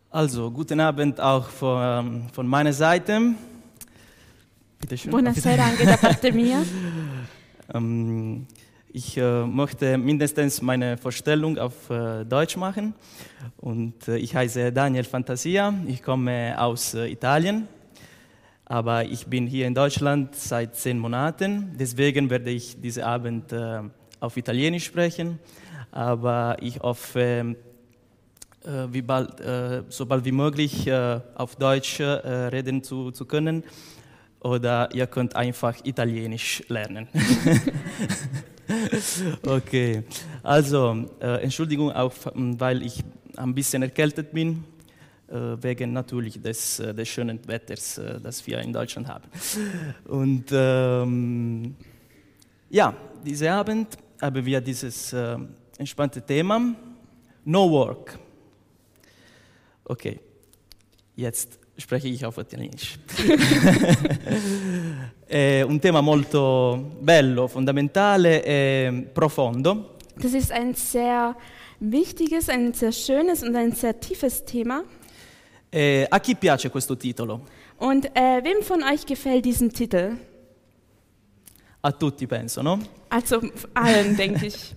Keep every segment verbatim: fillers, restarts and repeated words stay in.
Also, guten Abend auch von, von meiner Seite. Bitte schön. Buonasera anche da parte mia. ähm, ich äh, möchte mindestens meine Vorstellung auf äh, Deutsch machen. Und äh, ich heiße Daniel Fantasia, ich komme aus äh, Italien, aber ich bin hier in Deutschland seit zehn Monaten. Deswegen werde ich diesen Abend äh, auf Italienisch sprechen, aber ich hoffe, äh, wie bald, äh, so bald wie möglich äh, auf Deutsch äh, reden zu, zu können. Oder ihr könnt einfach Italienisch lernen. Okay, also äh, Entschuldigung auch, weil ich ein bisschen erkältet bin, äh, wegen natürlich des, äh, des schönen Wetters, äh, das wir in Deutschland haben. Und ähm, ja, diesen Abend haben wir dieses äh, entspannte Thema, No Work. Okay, jetzt spreche ich auf Italienisch. È un tema molto bello, fondamentale e profondo. Das ist ein sehr wichtiges, ein sehr schönes und ein sehr tiefes Thema. E a chi piace questo titolo? Und äh, wem von euch gefällt diesen Titel? A tutti, penso, no? Also allen, denke ich.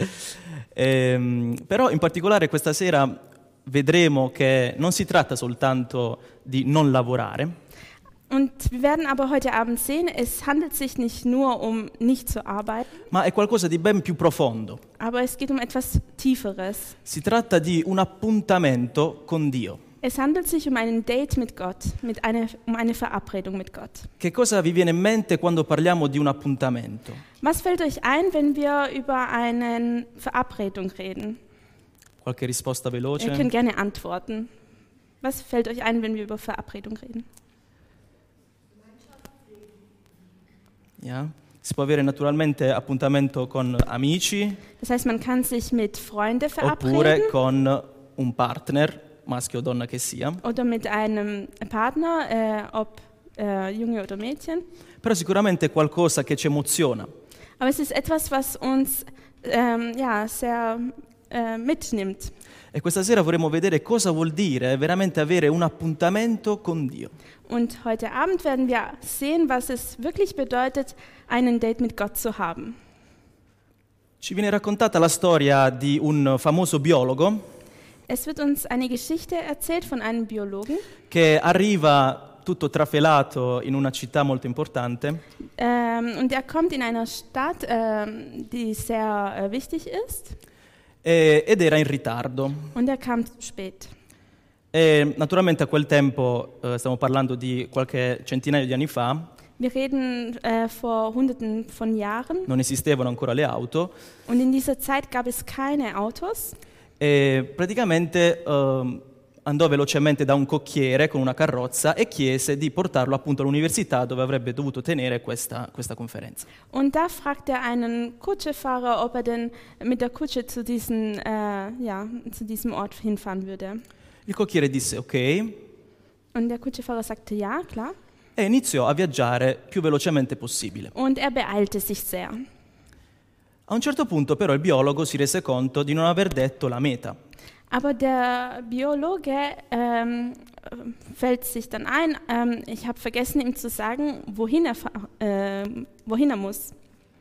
E, però in particolare questa sera vedremo che non si tratta soltanto di non lavorare. Und wir werden aber heute Abend sehen, es handelt sich nicht nur um nicht zu arbeiten, Ma è qualcosa di ben più profondo. aber es geht um etwas Tieferes. Si tratta di un appuntamento con Dio. Es handelt sich um ein Date mit Gott, mit eine, um eine Verabredung mit Gott. Che cosa vi viene in mente quando parliamo di un appuntamento? Was fällt euch ein, wenn wir über eine Verabredung reden? Qualche risposta Ihr veloce? könnt gerne antworten. Was fällt euch ein, wenn wir über Verabredung reden? Yeah. Si può avere naturalmente appuntamento con amici Das heißt, man kann sich mit Freunden oppure verabreden con un partner, maschio o donna che sia. oder mit einem Partner, äh, ob äh, Junge oder Mädchen. Però sicuramente è qualcosa che ci emoziona. Aber es ist etwas, was uns ähm, ja, sehr äh, mitnimmt. E questa sera vorremmo vedere cosa vuol dire veramente avere un appuntamento con Dio. Und heute Abend werden wir sehen, was es wirklich bedeutet, einen Date mit Gott zu haben. Ci viene raccontata la storia di un famoso biologo Es wird uns eine Geschichte erzählt von einem Biologen, che arriva tutto trafelato in una città molto importante ähm, und er kommt in einer Stadt, ähm, die sehr äh, wichtig ist, e- ed era in ritardo. und er kam spät. E naturalmente a quel tempo, eh, stiamo parlando di qualche centinaio di anni fa, Wir reden äh, vor Hunderten von Jahren, non esistevano ancora le auto, und in dieser Zeit gab es keine Autos. e praticamente ehm, andò velocemente da un cocchiere con una carrozza e chiese di portarlo appunto all'università dove avrebbe dovuto tenere questa, questa conferenza. Und da fragt er einen Kutschefahrer, ob er denn mit der Kutsche zu, diesen, äh, ja, zu diesem Ort hinfahren würde. Il cocchiere disse ok Und der Kutschefahrer sagte ja, klar. e iniziò a viaggiare più velocemente possibile. Und er beeilte sich sehr. A un certo punto però il biologo si rese conto di non aver detto la meta. Aber der Biologe ähm, fällt sich dann ein, ähm, ich habe vergessen ihm zu sagen, wohin er, fa- äh, wohin er muss.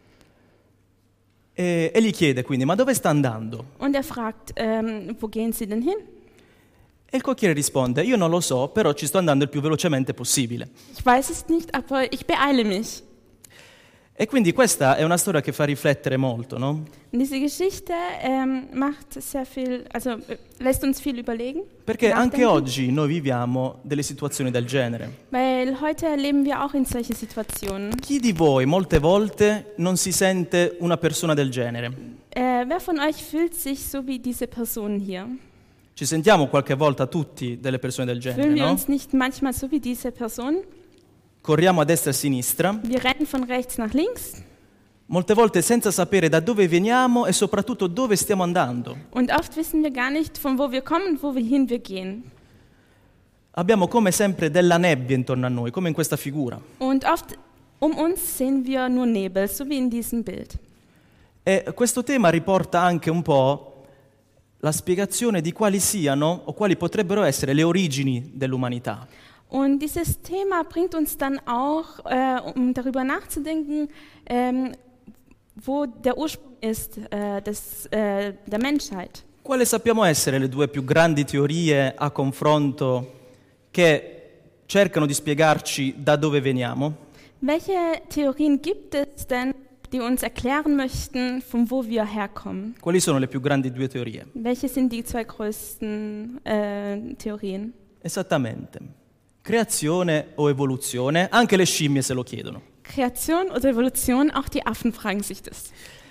E, e gli chiede quindi ma dove sta andando? Und er fragt, ähm, wo gehen Sie denn hin? E il cocchiere risponde io non lo so, però ci sto andando il più velocemente possibile. Ich weiß es nicht, aber ich beeile mich. E quindi questa è una storia che fa riflettere molto, no? Und diese Geschichte ähm, macht sehr viel, also äh, lässt uns viel überlegen. Perché anche nachdenken. oggi noi viviamo delle situazioni del genere. Weil heute erleben wir auch in solche Situationen. Chi di voi molte volte non si sente una persona del genere? Äh, wer von euch fühlt sich so wie diese Person hier? Ci sentiamo qualche volta tutti delle persone del genere, Fühlen wir no? uns nicht manchmal so wie diese Person? Corriamo a destra e a sinistra, Wir rennen von rechts nach links molte volte senza sapere da dove veniamo e soprattutto dove stiamo andando. und oft wissen wir gar nicht, von wo wir kommen und wohin wir gehen. Abbiamo come sempre della nebbia intorno a noi, come in questa figura. Und oft um uns sehen wir nur Nebel, so wie in diesem Bild. E questo tema riporta anche un po' la spiegazione di quali siano o quali potrebbero essere le origini dell'umanità. Und dieses Thema bringt uns dann auch, äh, um darüber nachzudenken, ähm, wo der Ursprung ist äh, des, äh, der Menschheit. Quali sappiamo essere le due più grandi teorie a confronto che cercano di spiegarci da dove veniamo? Welche Theorien gibt es denn, die uns erklären möchten, von wo wir herkommen? Quali sono le più grandi due teorie? Welche sind die zwei größten äh, Theorien? Esattamente. Creazione o evoluzione? Anche le scimmie se lo chiedono. Kreation oder Evolution, auch die Affen fragen sich das.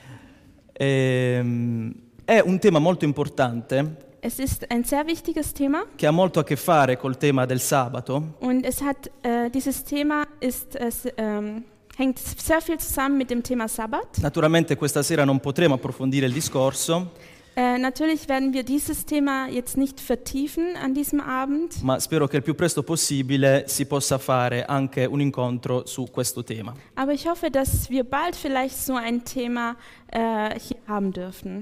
Ehm, è un tema molto importante Es ist ein sehr wichtiges Thema che ha molto a che fare col tema del sabato, und es hat, äh, dieses Thema ist, es, ähm, hängt sehr viel zusammen mit dem Thema Sabbat. Naturalmente questa sera non potremo approfondire il discorso, Äh, natürlich werden wir dieses Thema jetzt nicht vertiefen an diesem Abend, ma spero che il più presto possibile si possa fare anche un incontro su questo tema. aber ich hoffe, dass wir bald vielleicht so ein Thema äh, hier haben dürfen.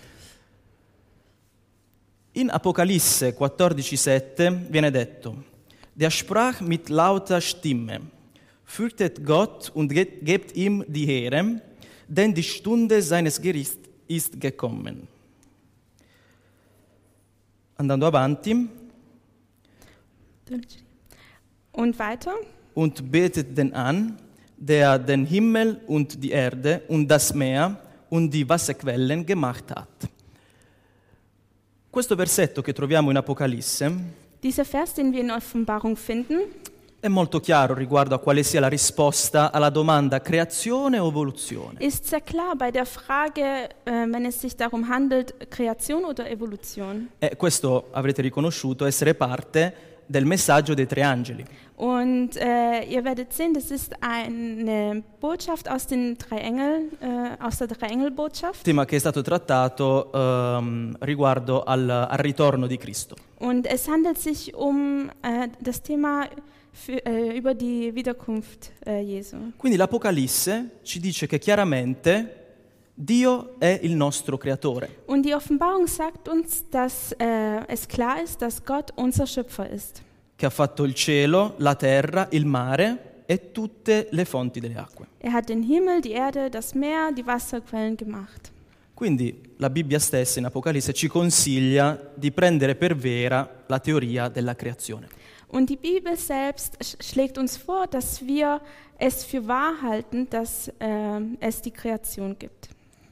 In Apocalisse quattordici sette viene detto: Der sprach mit lauter Stimme, fürchtet Gott und ge- gebt ihm die Ehre, denn die Stunde seines Gerichts ist gekommen. Andando avanti, Und weiter. und betet den an, der den Himmel und die Erde und das Meer und die Wasserquellen gemacht hat. Questo versetto che troviamo in Apocalisse Dieser Vers, den wir in Offenbarung finden, è molto chiaro riguardo a quale sia la risposta alla domanda creazione o evoluzione. ist sehr klar bei der Frage, äh, wenn es sich darum handelt, Kreation oder Evolution. E questo avrete riconosciuto essere parte del messaggio dei tre angeli. Und äh, ihr werdet sehen, das ist eine Botschaft aus den drei Engeln, äh, aus der Drei-Engel-Botschaft. Tema che è stato trattato ehm, riguardo al, al ritorno di Cristo. Und es handelt sich um äh, das Thema für, äh, über die Wiederkunft äh, Jesu. Quindi l'Apocalisse ci dice che chiaramente Dio è il nostro creatore. Und die Offenbarung sagt uns, dass äh, es klar ist, dass Gott unser Schöpfer ist. Che ha fatto il cielo, la terra, il mare e tutte le fonti delle acque. Er hat den Himmel, die Erde, das Meer, die Wasserquellen gemacht. Quindi la Bibbia stessa in Apocalisse ci consiglia di prendere per vera la teoria della creazione. Und die Bibel selbst sch- schlägt uns vor, dass wir es für wahr halten, dass äh, es die Kreation gibt.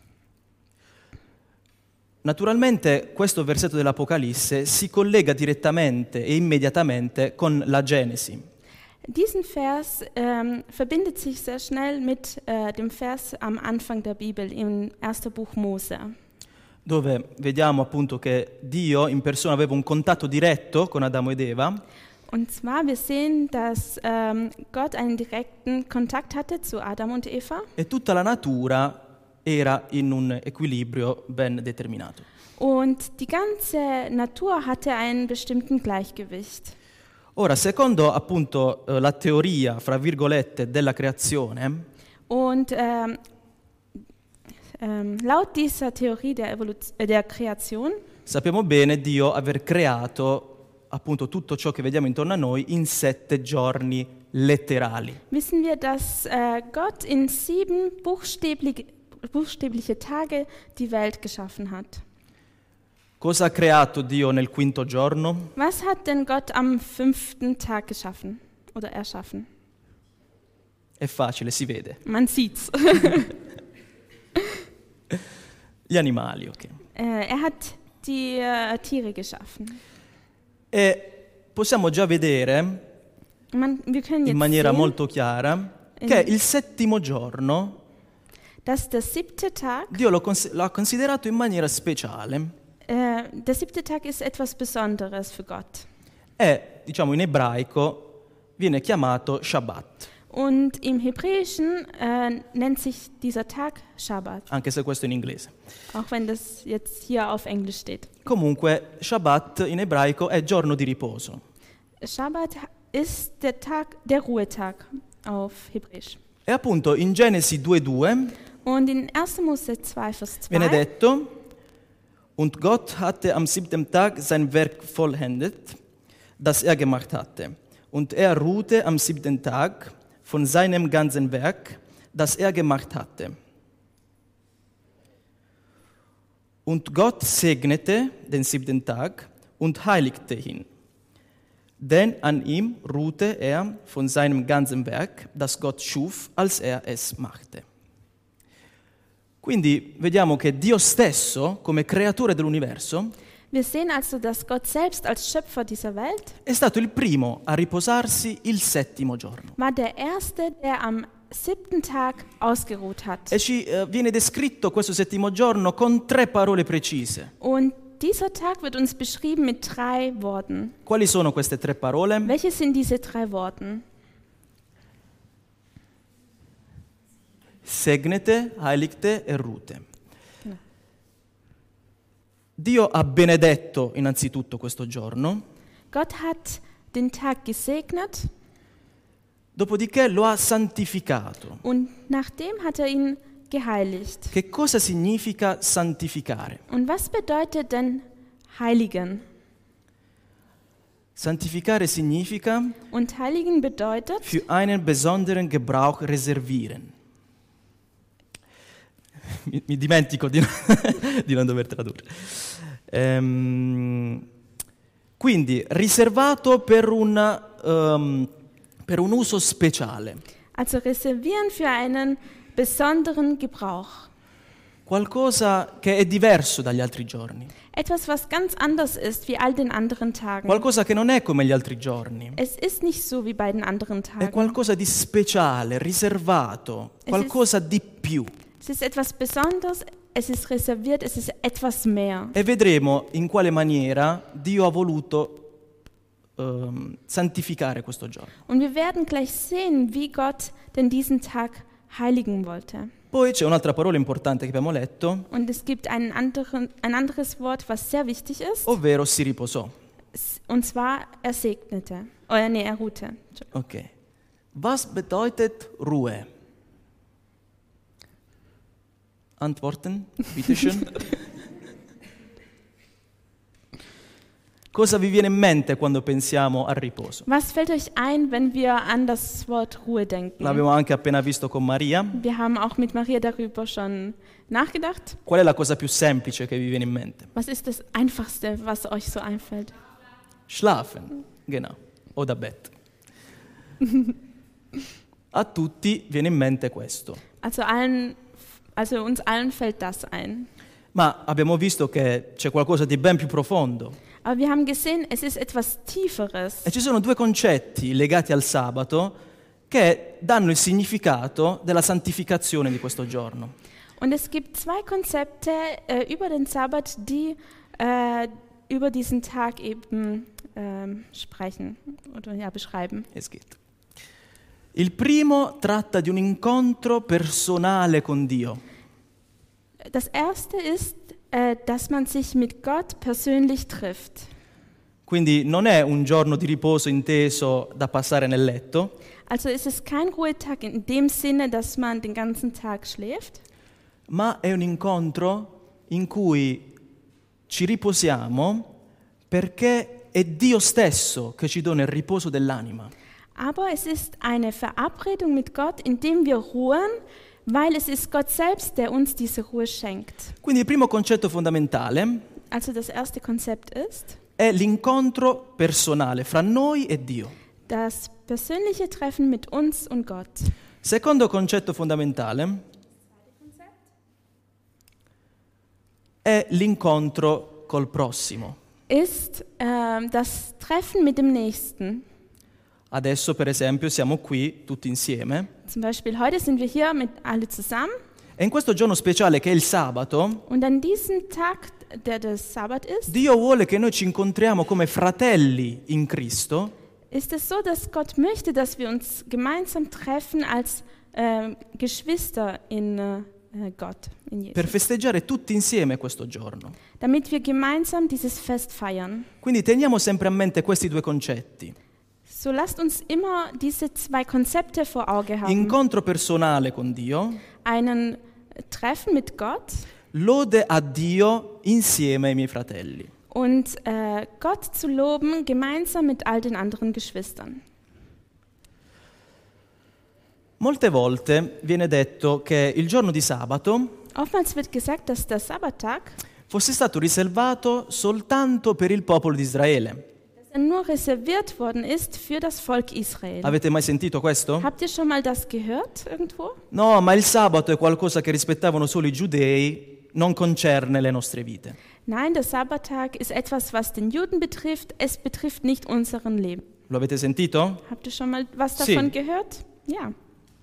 Naturalmente questo versetto dell'Apocalisse si collega direttamente e immediatamente con la Genesi. Diesen Vers ähm, verbindet sich sehr schnell mit äh, dem Vers am Anfang der Bibel im ersten Buch Mose. Dove vediamo appunto che Dio in persona aveva un contatto diretto con Adamo ed Eva Und zwar, wir sehen, dass ähm, Gott einen direkten Kontakt hatte zu Adam und Eva e tutta la natura era in un equilibrio ben determinato. und die ganze Natur hatte einen bestimmten Gleichgewicht. Ora, secondo appunto eh, la teoria, fra virgolette, della creazione, Und ähm, ähm, laut dieser Theorie der, Evoluz- äh, der Kreation sappiamo bene Dio aver creato appunto tutto ciò che vediamo intorno a noi in sette giorni letterali. wissen wir, dass äh, Gott in sieben buchstäblich, buchstäbliche Tage die Welt geschaffen hat. Cosa ha creato Dio nel quinto giorno? Was hat denn Gott am fünften Tag geschaffen oder erschaffen? È facile, si vede. Man sieht's. Gli animali, ok. äh, er hat die äh, Tiere geschaffen. E possiamo già vedere Man, wir können in jetzt maniera sehen, molto chiara che il settimo giorno dass der siebte Tag, Dio lo, cons- lo ha considerato in maniera speciale. äh, der siebte Tag ist etwas Besonderes für Gott. E, diciamo, in ebraico viene chiamato Shabbat, Und im Hebräischen äh, nennt sich dieser Tag Shabbat, anche se questo è in inglese. auch wenn das jetzt hier auf Englisch steht. Comunque, Shabbat in ebraico è giorno di riposo. Shabbat ist der Tag, der Ruhetag auf Hebräisch. E appunto in Genesi due due Und in erster Mose zwei, Vers viene zwei detto: Und Gott hatte am siebten Tag sein Werk vollendet, das er gemacht hatte. Und er ruhte am siebten Tag von seinem ganzen Werk, das er gemacht hatte. Und Gott segnete den siebten Tag und heiligte ihn. Denn an ihm ruhte er von seinem ganzen Werk, das Gott schuf, als er es machte. Quindi vediamo che Dio stesso, come creatore dell'universo, Wir sehen also, dass Gott selbst als Schöpfer dieser Welt è stato il primo a riposarsi il settimo giorno. war der Erste, der am siebten Tag ausgeruht hat. E ci eh, viene descritto questo settimo giorno con tre parole precise. Und dieser Tag wird uns beschrieben mit drei Worten. Quali sono queste tre parole? Welche sind diese drei Worte? Segnete, heiligte e rute. Ja. Dio ha benedetto innanzitutto questo giorno, Gott hat den Tag gesegnet dopodiché lo ha santificato. und nachdem hat er ihn geheiligt. Che cosa significa santificare? Und was bedeutet denn heiligen? Santificare significa Und heiligen bedeutet, für einen besonderen Gebrauch reservieren. Mi, mi dimentico di, di non dover tradurre. Ehm, quindi riservato per un, um, per un uso speciale. also reservieren für einen besonderen Gebrauch. Qualcosa che è diverso dagli altri giorni. Etwas, was ganz anders ist wie all den anderen Tagen. Qualcosa che non è come gli altri giorni. Es ist nicht so wie bei den anderen È Tagen. qualcosa di speciale, riservato, qualcosa di più. Es ist etwas Besonderes, es ist reserviert, es ist etwas mehr. E vedremo in quale maniera Dio ha voluto ehm, santificare questo giorno. Und wir werden gleich sehen, wie Gott denn diesen Tag heiligen wollte. Poi c'è un'altra parola importante che abbiamo letto, Und es gibt einen anderen, ein anderes Wort, was sehr wichtig ist, ovvero si riposò. und zwar er segnete. Oder nee, er ruhte. Ok. Was bedeutet Ruhe? Antworten, bitteschön. Cosa vi viene in mente quando pensiamo al riposo? Was fällt euch ein, wenn wir an das Wort Ruhe denken? L'abbiamo anche appena visto con Maria. Wir haben auch mit Maria darüber schon nachgedacht. Qual è la cosa più semplice che vi viene in mente? Was ist das Einfachste, was euch so einfällt? Schlafen, genau, o da Bett. A tutti viene in mente questo. Also, allen, also uns allen fällt das ein. Ma abbiamo visto che c'è qualcosa di ben più profondo. Aber wir haben gesehen, es ist etwas Tieferes. E ci sono due concetti legati al sabato che danno il significato della santificazione di questo giorno. Und es gibt zwei Konzepte äh, über den Sabbat, die äh, über diesen Tag eben ähm, sprechen oder ja, beschreiben. Es geht. Il primo tratta di un incontro personale con Dio. Das erste ist, äh, dass man sich mit Gott persönlich trifft. Quindi non è un giorno di riposo inteso da passare nel letto, Also ist es kein Ruhetag in dem Sinne, dass man den ganzen Tag schläft, ma è un incontro in cui ci riposiamo perché è Dio stesso che ci dona il riposo dell'anima. aber es ist eine Verabredung mit Gott, in dem wir ruhen, weil es ist Gott selbst, der uns diese Ruhe schenkt. Quindi il primo concetto fondamentale Also das erste Konzept ist è l'incontro personale fra noi e Dio. das persönliche Treffen mit uns und Gott. Secondo concetto fondamentale è l'incontro col prossimo. Ist ähm, das Treffen mit dem Nächsten. Adesso, per esempio, siamo qui tutti insieme Zum Beispiel heute sind wir hier mit alle zusammen e in questo giorno speciale che è il sabato, und an diesem Tag, der der Sabbat ist, Dio vuole che noi ci incontriamo come fratelli in Cristo ist es so, dass Gott möchte, dass wir uns gemeinsam treffen als äh, Geschwister in äh, Gott, in Jesus, per festeggiare tutti insieme questo giorno. damit wir gemeinsam dieses Fest feiern. Quindi teniamo sempre a mente questi due concetti. So lasst uns immer diese zwei Konzepte vor Auge haben. Incontro personale con Dio, Einen Treffen mit Gott, lode a Dio insieme ai miei fratelli. und äh, Gott zu loben, gemeinsam mit all den anderen Geschwistern. Molte volte viene detto che il giorno di sabato Oftmals wird gesagt, dass der Sabbattag fosse stato riservato soltanto per il popolo di Israele. dass er nur reserviert worden ist für das Volk Israel. Avete mai sentito questo? Habt ihr schon mal das gehört irgendwo? No, ma il sabato è qualcosa che rispettavano solo i giudei, non concerne le nostre vite. Nein, der Sabbattag ist etwas, was den Juden betrifft. Es betrifft nicht unseren Leben. Lo avete sentito? Habt ihr schon mal was Sì. davon gehört? Ja.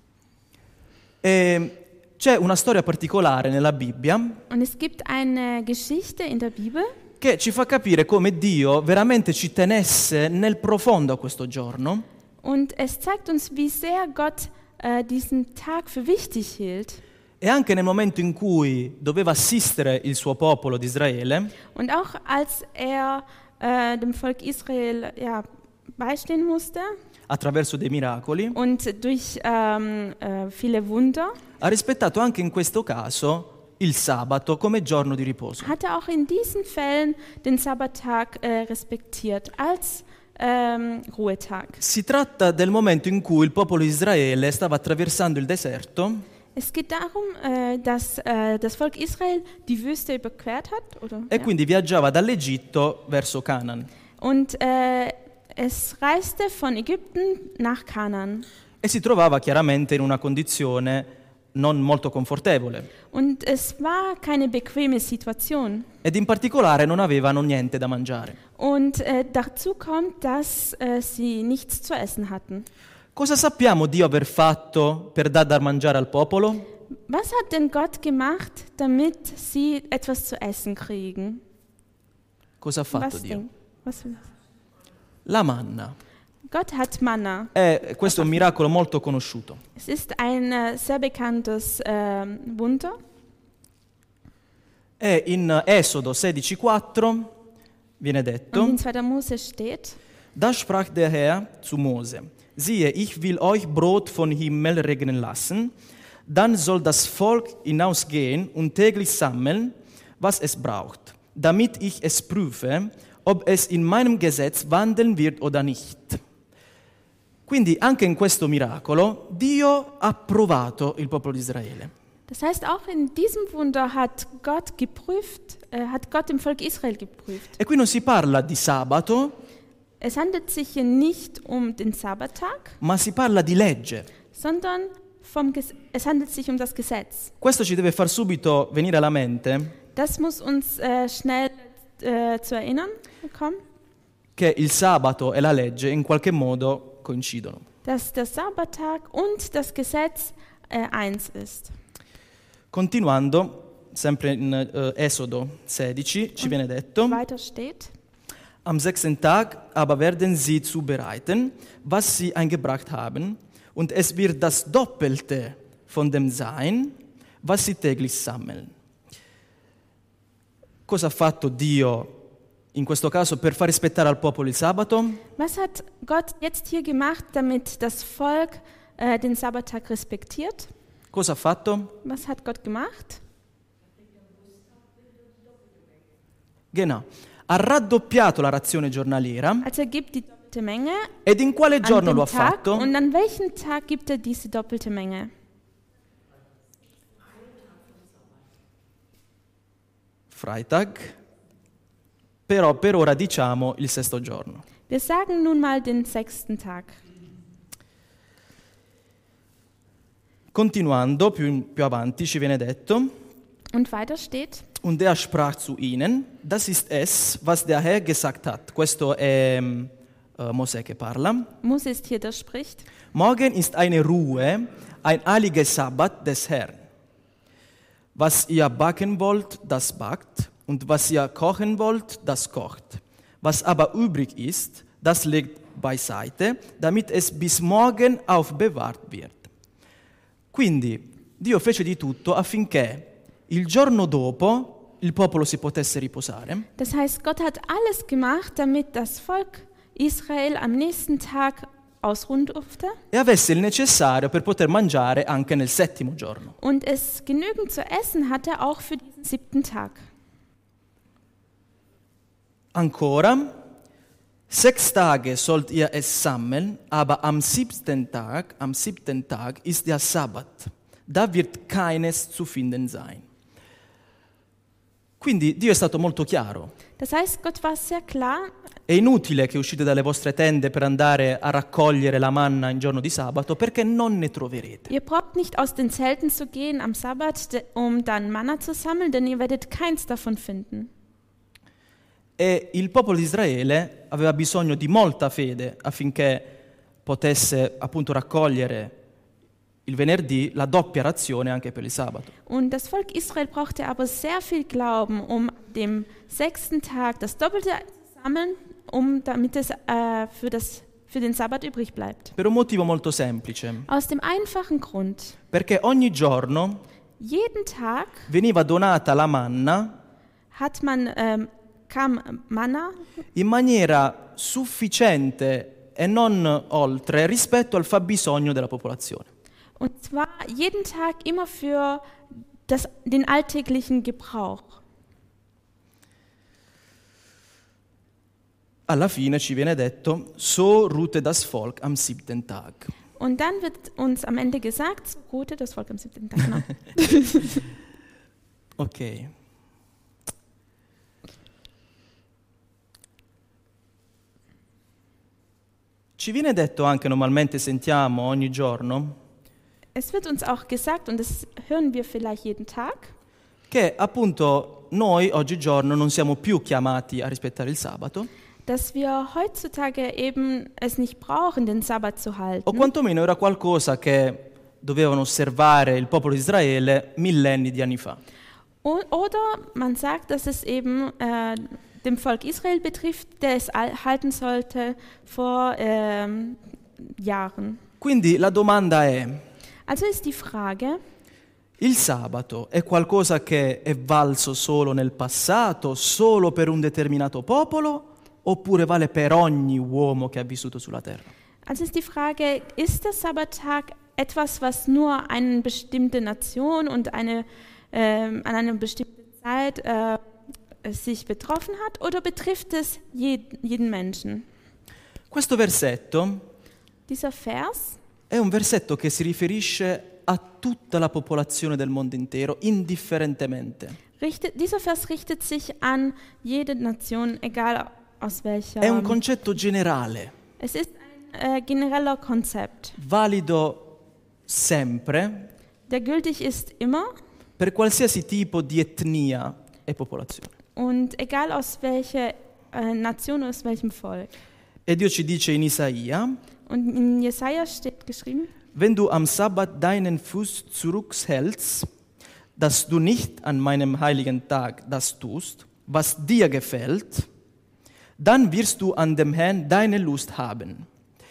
E c'è una storia particolare nella Bibbia Und es gibt eine Geschichte in der Bibel, che ci fa capire come Dio veramente ci tenesse nel profondo a questo giorno und es zeigt uns, wie sehr Gott äh, diesen Tag für wichtig hielt. e anche nel momento in cui doveva assistere il suo popolo di Israele, Und auch als er äh, dem Volk Israel ja, beistehen musste attraverso dei miracoli, und durch ähm, äh, viele Wunder, ha rispettato anche in questo caso il sabato come giorno di riposo. hat er auch in diesen Fällen den Sabbattag äh, respektiert als ähm, Ruhetag. Si tratta del momento in cui il popolo di Israele stava attraversando il deserto Es geht darum, äh, dass äh, das Volk Israel die Wüste überquert hat, oder? e Ja. quindi viaggiava dall'Egitto verso Canaan. Und äh, es reiste von Ägypten nach Kanaan. E si trovava chiaramente in una condizione non molto confortevole Und es war keine bequeme Situation. ed in particolare non avevano niente da mangiare. Und äh, dazu kommt, dass äh, sie nichts zu essen hatten. Cosa sappiamo Dio aver fatto per dar da mangiare al popolo? Was hat denn Gott gemacht, damit sie etwas zu essen kriegen? Cosa ha fatto Was Dio? denn? Was? La manna. Gott hat Manna. E questo è un miracolo molto conosciuto. Es ist ein äh, sehr bekanntes ähm, Wunder. E in Esodo sedici quattro viene Und detto: in zweiter Mose steht, Da sprach der Herr zu Mose: Siehe, ich will euch Brot vom Himmel regnen lassen, dann soll das Volk hinausgehen und täglich sammeln, was es braucht, damit ich es prüfe, ob es in meinem Gesetz wandeln wird oder nicht. Quindi anche in questo miracolo Dio ha provato il popolo di Israele. das heißt, auch in diesem Wunder hat Gott geprüft, äh, hat Gott im Volk Israel geprüft. E qui non si parla di sabato, Es handelt sich hier nicht um den Sabbattag, ma si parla di legge. sondern vom Ges- es handelt sich um das Gesetz. Questo ci deve far subito venire alla mente Das muss uns äh, schnell äh, zu erinnern kommen, che il sabato e la legge in qualche modo coincidono. dass der Sabbattag und das Gesetz äh, eins ist. Continuando, sempre in eh, Esodo sedici ci viene detto: Weiter steht, Am sechsten Tag aber werden sie zubereiten, was sie eingebracht haben, und es wird das Doppelte von dem sein, was sie täglich sammeln. Cosa ha fatto Dio in questo caso per far rispettare al popolo il sabato? was hat Gott jetzt hier gemacht, damit das Volk äh, den Sabbattag respektiert? Cosa ha fatto? Was hat Gott gemacht? Genau. Ha raddoppiato la razione giornaliera. Also er gibt die doppelte Menge Ed in quale an giorno dem lo ha Tag. fatto? Und an welchem Tag gibt er diese doppelte Menge? Freitag, però per ora diciamo il sesto giorno. Wir sagen nun mal den sechsten Tag. Continuando, più, più avanti ci viene detto: Und weiter steht, Und er sprach zu ihnen, das ist es, was der Herr gesagt hat. Questo è äh, Mosè che parla. Mose ist hier, der spricht. Morgen ist eine Ruhe, ein heiliger Sabbat des Herrn. Was ihr backen wollt, das backt, und was ihr kochen wollt, das kocht. Was aber übrig ist, das legt beiseite, damit es bis morgen aufbewahrt wird. Quindi Dio fece di tutto affinché il giorno dopo il popolo si potesse riposare Das heißt, Gott hat alles gemacht, damit das Volk Israel am nächsten Tag ausruhen durfte e avesse il necessario per poter mangiare anche nel settimo giorno. und es genügend zu essen hatte, auch für diesen diesen siebten Tag. Ancora, sechs Tage sollt ihr es sammeln, aber am siebten Tag, am siebten Tag ist der Sabbat. Da wird keines zu finden sein. Quindi Dio è stato molto chiaro. Das heißt, Gott war sehr klar. È inutile che uscite dalle vostre tende per andare a raccogliere la manna in giorno di sabato, perché non ne troverete. Ihr braucht nicht aus den Zelten zu gehen am Sabbat, um dann Manna zu sammeln, denn ihr werdet keins davon finden. E il popolo di Israele aveva bisogno di molta fede affinché potesse appunto raccogliere il venerdì la doppia razione anche per il sabato. Und das Volk Israel brauchte aber sehr viel Glauben, um dem sechsten Tag das Doppelte zu sammeln, um damit es äh, für, das, für den Sabbat übrig bleibt. Per un motivo molto semplice, Aus dem einfachen Grund, perché ogni giorno jeden Tag veniva donata la manna hat man, ähm, kam Manna in maniera sufficiente e non oltre rispetto al fabbisogno della popolazione. und zwar jeden Tag immer für das, den alltäglichen Gebrauch. Alla fine ci viene detto, so ruhte das Volk am siebten Tag. Und dann wird uns am Ende gesagt, so ruhte das Volk am siebten Tag. Genau. Ok. Ci viene detto anche, normalmente sentiamo ogni giorno, Es wird uns auch gesagt, und das hören wir vielleicht jeden Tag, che appunto noi oggigiorno non siamo più chiamati a rispettare il sabato, dass wir heutzutage eben es nicht brauchen, den Sabbat zu o halten. quantomeno era qualcosa che dovevano osservare il popolo di Israele millenni di anni fa. O- Oder man sagt, dass es eben äh, dem Volk Israel betrifft, der es al- halten sollte vor ähm, Jahren. Quindi la domanda è, Also ist die Frage, il sabato è qualcosa che è valso solo nel passato, solo per un determinato popolo, oppure vale per ogni uomo che ha vissuto sulla terra? also ist die Frage, ist der Sabbattag etwas, was nur eine bestimmte Nation und eine, ähm, an einer bestimmten Zeit äh, sich betroffen hat, oder betrifft es jed- jeden Menschen? Questo versetto Dieser Vers è un versetto che si riferisce a tutta la popolazione del mondo intero, indifferentemente. richtet, dieser Vers richtet sich an jede Nation, egal aus welcher. È un concetto generale, Es ist ein äh, genereller Konzept, valido sempre der gültig ist immer per qualsiasi tipo di etnia e popolazione. und egal aus welcher äh, Nation, aus welchem Volk. E Dio ci dice in Isaia, Und in Jesaja steht geschrieben: wenn du am Sabbat deinen Fuß zurückhältst, dass du nicht an meinem heiligen Tag das tust, was dir gefällt, dann wirst du an dem Herrn deine Lust haben.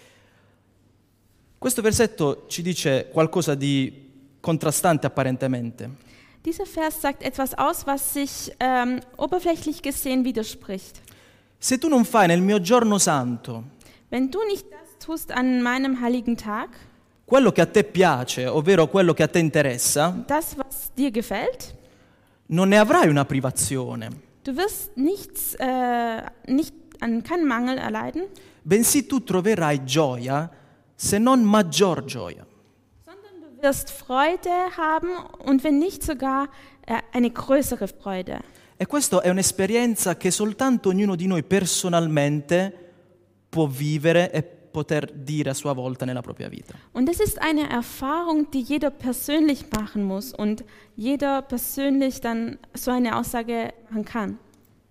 Questo versetto ci dice qualcosa di contrastante apparentemente. Dieser Vers sagt etwas aus, was sich ähm, oberflächlich gesehen widerspricht. Se tu non fai nel mio giorno santo Wenn du nicht das tust an meinem heiligen Tag, quello che a te piace, ovvero quello che a te interessa, das, was dir gefällt, non ne avrai una privazione, du wirst nichts, äh, nicht an keinen Mangel erleiden, bensì tu troverai gioia, se non maggior gioia. sondern du wirst Freude haben und wenn nicht sogar äh, eine größere Freude. E questa è un'esperienza che soltanto ognuno di noi personalmente può vivere e poter dire a sua volta nella propria vita. Und es ist eine Erfahrung, die jeder persönlich machen muss und jeder persönlich dann so eine Aussage machen kann.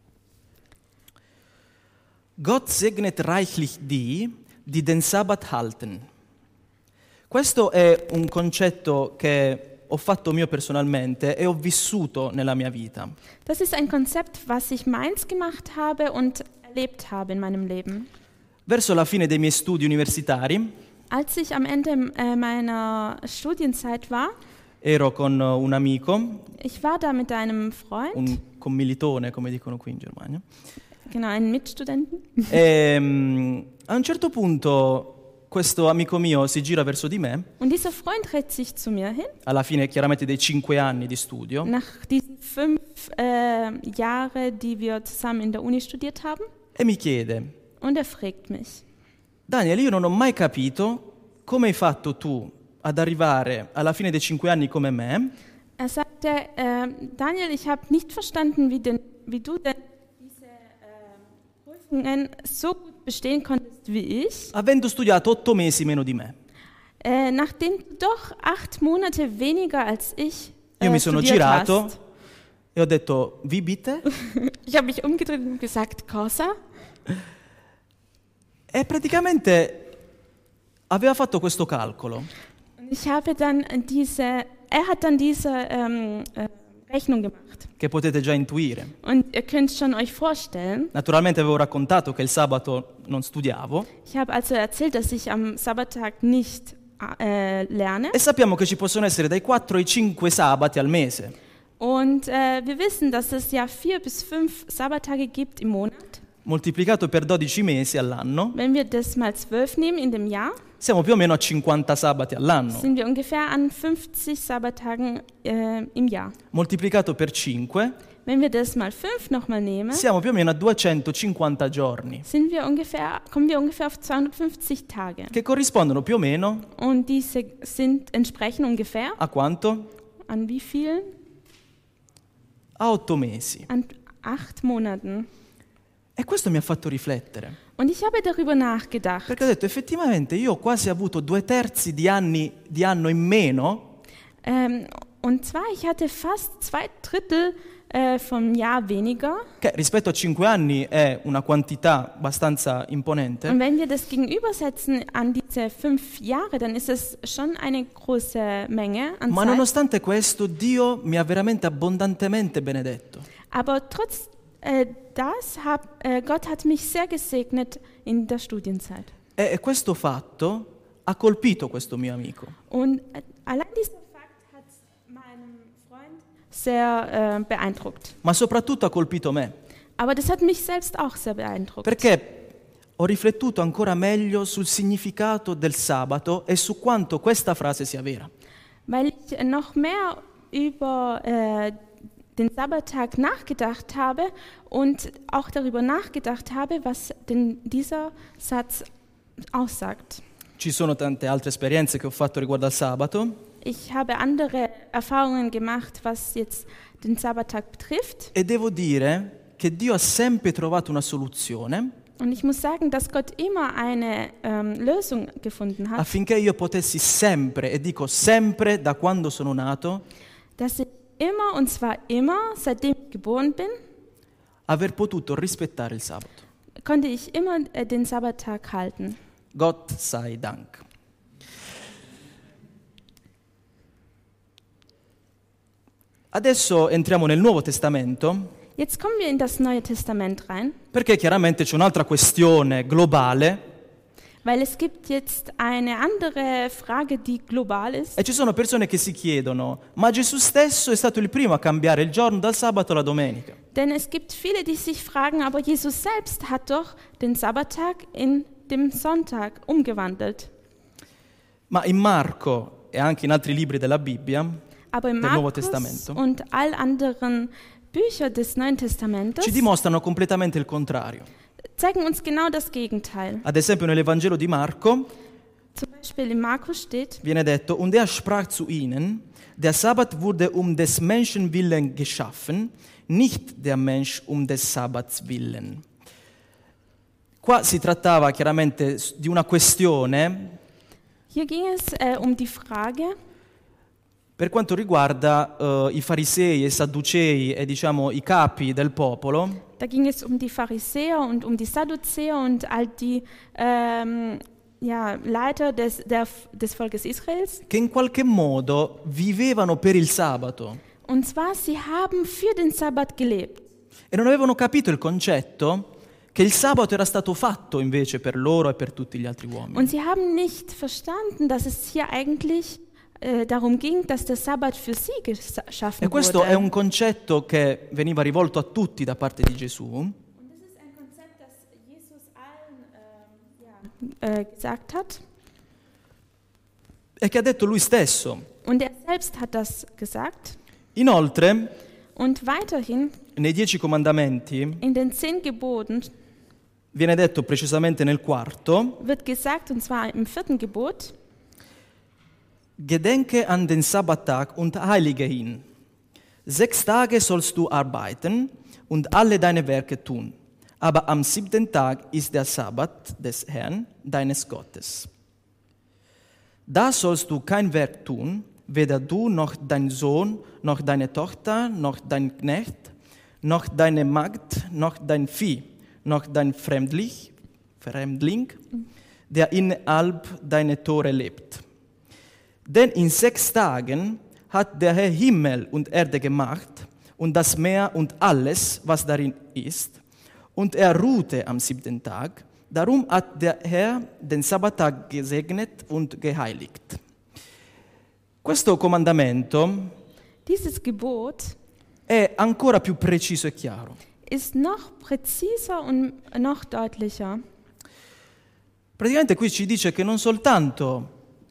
Gott segnet reichlich die, die den Sabbat halten. Questo è un concetto che ho fatto mio personalmente e ho vissuto nella mia vita. Das ist ein Konzept, was ich meins gemacht habe und erlebt habe in meinem Leben. Verso la fine dei miei studi universitari Als ich am Ende äh, meiner Studienzeit war, ero con un amico, ich war da mit einem Freund, un commilitone come dicono qui in Germania, genau, einen Mitstudenten. e um, a un certo punto questo amico mio si gira verso di me, Und dieser Freund dreht sich zu mir hin, alla fine chiaramente dei cinque anni di studio, nach diesen fünf fünf äh, Jahre, die wir zusammen in der Uni studiert haben. E mi chiede, Und er fragt mich, Daniel, io non ho mai capito come hai fatto tu ad arrivare alla fine dei cinque anni come me, er sagte, äh, Daniel, ich habe nicht verstanden, wie, denn, wie du denn diese äh, Prüfungen so gut bestehen konntest wie ich, avendo studiato otto mesi meno di me. äh, nachdem du doch acht Monate weniger als ich Io äh, mi sono studiert girato hast. e ho detto, vi bitte? Ich habe mich umgedreht und gesagt, cosa? E praticamente aveva fatto questo calcolo. Und ich habe dann diese, er hat dann diese ähm, äh, Rechnung gemacht. Che potete già intuire. Und ihr könnt schon euch vorstellen, Naturalmente avevo raccontato che il sabato non studiavo ich habe also erzählt, dass ich am Sabbattag nicht äh, lerne. e sappiamo che ci possono essere dai quattro ai cinque sabati al mese. Und äh, wir wissen, dass es ja vier bis fünf Sabbattage gibt im Monat. Moltiplicato per dodici mesi all'anno, Wenn wir das mal zwölf nehmen in dem Jahr, siamo più o meno a cinquanta sabati all'anno. sind wir ungefähr an fünfzig Sabbattagen äh, im Jahr. Moltiplicato per cinque, Wenn wir das mal fünf nochmal nehmen, siamo più o meno a duecentocinquanta giorni, sind wir ungefähr, kommen wir ungefähr auf zweihundertfünfzig Tage. che corrispondono più o meno Und diese sind entsprechen ungefähr a quanto? an wie vielen? A otto mesi. An acht Monaten. E questo mi ha fatto riflettere, Und ich habe darüber nachgedacht. perché ho detto effettivamente io ho quasi avuto due terzi di anni di anno in meno Ähm, und zwar, ich hatte fast zwei Drittel äh, vom Jahr weniger. che rispetto a cinque anni è una quantità abbastanza imponente, Und wenn wir das gegenübersetzen an diese fünf Jahre, dann ist es schon eine große Menge an ma Zeit. nonostante questo Dio mi ha veramente abbondantemente benedetto. Aber trotz äh, das, hab, äh, Gott hat mich sehr gesegnet in der Studienzeit. E, e questo fatto ha colpito questo mio amico. Und äh, allein dieser Fakt hat meinen Freund sehr äh, beeindruckt. Ma soprattutto ha colpito me, Aber das hat mich selbst auch sehr beeindruckt. perché ho riflettuto ancora meglio sul significato del sabato e su quanto questa frase sia vera. Weil ich noch mehr über äh, den Sabbattag nachgedacht habe und auch darüber nachgedacht habe, was denn dieser Satz aussagt. Ci sono tante altre esperienze che ho fatto riguardo al sabato Ich habe andere Erfahrungen gemacht, was jetzt den Sabbattag betrifft. e devo dire che Dio ha sempre trovato una soluzione Und ich muss sagen, dass Gott immer eine ähm, Lösung gefunden hat, affinché io potessi sempre, e dico sempre da quando sono nato, dass ich immer, und zwar immer, seitdem ich geboren bin, aver potuto rispettare il sabato. konnte ich immer äh, den Sabbattag halten. Gott sei Dank. Adesso entriamo nel Nuovo Testamento, Jetzt kommen wir in das Neue Testament rein, perché chiaramente c'è un'altra questione globale weil es gibt jetzt eine andere Frage, die global ist. e ci sono persone che si chiedono, ma Gesù stesso è stato il primo a cambiare il giorno dal sabato alla domenica. Denn es gibt viele, die sich fragen, aber Jesus selbst hat doch den Sabbattag in den Sonntag umgewandelt. Ma in Marco e anche in altri libri della Bibbia Aber im del Nuovo Markus Testamento und all anderen Bücher des Neuen Testamentes ci dimostrano completamente il contrario. zeigen uns genau das Gegenteil. Ad esempio nell'Evangelo di Marco Zum Beispiel in Markus steht, viene detto, und er sprach zu ihnen, der Sabbat wurde um des Menschen willen geschaffen, nicht der Mensch um des Sabbats willen. Qua si trattava chiaramente di una questione hier ging es äh, um die Frage, per quanto riguarda eh, i farisei e i sadducei e diciamo i capi del popolo, da ging es um die Pharisäer und um die Sadduzäer und all die ähm, ja, Leiter des, der, des Volkes Israels. che in qualche modo vivevano per il sabato Und zwar, sie haben für den Sabbat gelebt. e non avevano capito il concetto che il sabato era stato fatto invece per loro e per tutti gli altri uomini. Und sie haben nicht verstanden, dass es hier eigentlich äh, darum ging, dass der Sabbat für sie geschaffen E questo wurde. è un concetto che veniva rivolto a tutti da parte di Gesù, Und das ist ein Konzept, das Jesus allen ähm, ja, äh, gesagt hat. e che ha detto lui stesso. Und er selbst hat das gesagt. Inoltre, Und weiterhin nei dieci comandamenti in den zehn Geboten viene detto precisamente nel quarto: wird gesagt, und zwar im vierten Gebot, Gedenke an den Sabbattag und heilige ihn. Sechs Tage sollst du arbeiten und alle deine Werke tun. Aber am siebten Tag ist der Sabbat des Herrn, deines Gottes. Da sollst du kein Werk tun, weder du noch dein Sohn, noch deine Tochter, noch dein Knecht, noch deine Magd, noch dein Vieh, noch dein Fremdling, Fremdling, der innerhalb deiner Tore lebt. Denn in sechs Tagen hat der Herr Himmel und Erde gemacht und das Meer und alles, was darin ist, und er ruhte am siebten Tag. Darum hat der Herr den Sabbattag gesegnet und geheiligt. Questo comandamento dieses Gebot è ancora più preciso e chiaro. ist noch präziser und noch deutlicher. Praticamente qui ci dice che non soltanto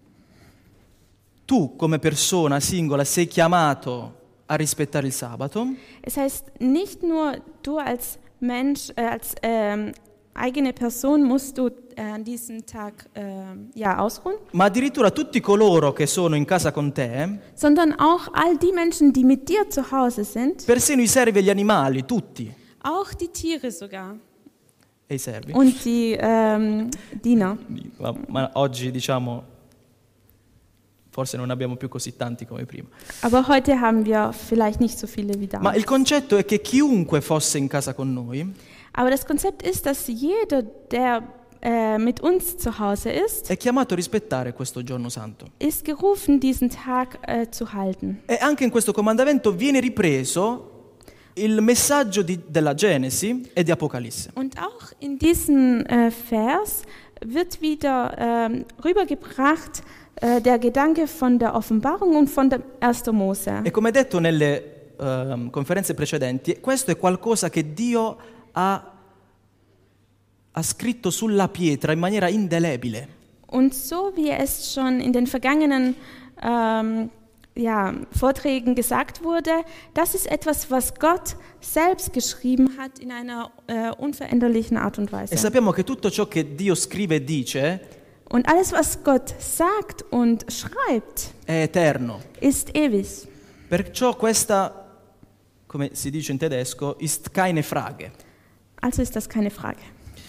tu come persona singola sei chiamato a rispettare il sabato, Es heißt, nicht nur du als Mensch, äh, als ähm, eigene Person musst du äh, diesen Tag äh, ja, ausruhen, ma addirittura tutti coloro che sono in casa con te, sondern auch all die Menschen, die mit dir zu Hause sind, persino i servi e gli animali, tutti, auch die Tiere sogar e i servi. und die ähm, Diener. Ma, ma oggi diciamo forse non abbiamo più così tanti come prima. Aber heute haben wir vielleicht nicht so viele wie Ma damals. il concetto è che chiunque fosse in casa con noi Aber das Konzept ist, dass jeder, der äh, mit uns zu Hause ist, è chiamato a rispettare questo giorno santo. ist gerufen, diesen Tag äh, zu halten. E anche in questo comandamento viene ripreso il messaggio di- della Genesi e di Apocalisse. Und auch in diesem äh, Vers wird wieder ähm, rübergebracht äh, der Gedanke von der Offenbarung und von der ersten Mose. E come detto nelle ehm, conferenze precedenti, questo è qualcosa che Dio ha, ha scritto sulla pietra in maniera indelebile. Und so wie es schon in den vergangenen ähm, ja, Vorträgen gesagt wurde, das ist etwas, was Gott selbst geschrieben hat in einer äh, unveränderlichen Art und E Weise. sappiamo che tutto ciò che Dio scrive e dice Und alles, was Gott sagt und schreibt, è eterno. ist ewig. Perciò questa, come si dice in tedesco, ist keine Frage. Also ist das keine Frage.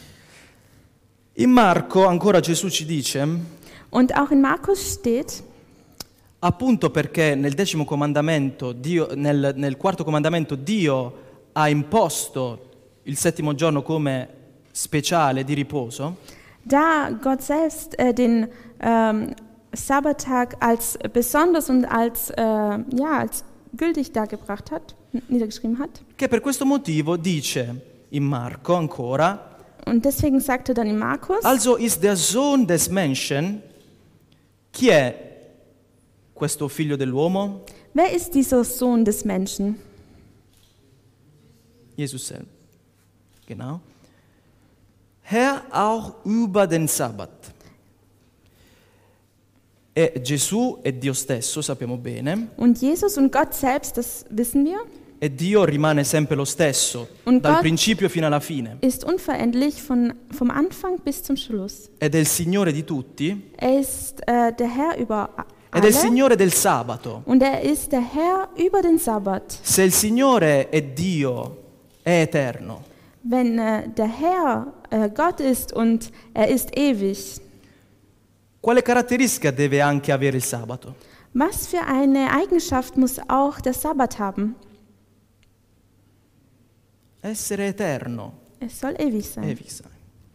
In Marco ancora Gesù ci dice, Und auch in Markus steht, appunto perché nel decimo comandamento, Dio, nel, nel quarto comandamento Dio ha imposto il settimo giorno come speciale di riposo, da Gott selbst äh, den ähm, Sabbattag als besonders und als, äh, ja, als gültig dargebracht hat, niedergeschrieben hat. che per questo motivo dice in Marco ancora, Und deswegen sagt er dann in Markus, also ist der Sohn des Menschen, chi è questo figlio dell'uomo? wer ist dieser Sohn des Menschen? Jesus selbst. Genau. Herr auch über den Sabbat. E Gesù è Dio stesso, sappiamo bene, Und Jesus und Gott selbst, das wissen wir, e Dio rimane sempre lo stesso, Und dal Gott- principio fino alla fine, ist unveränderlich von, vom Anfang bis zum Schluss. ed è il Signore di tutti, Er ist äh, der Herr über a- ed è il alle Signore del sabato. und er ist der Herr über den Sabbat. Se il Signore è Dio, è eterno, Wenn äh, der Herr äh, Gott ist und er ist ewig, quale caratteristica deve anche avere il sabato? was für eine Eigenschaft muss auch der Sabbat haben? Essere eterno, Es soll ewig sein. ewig sein.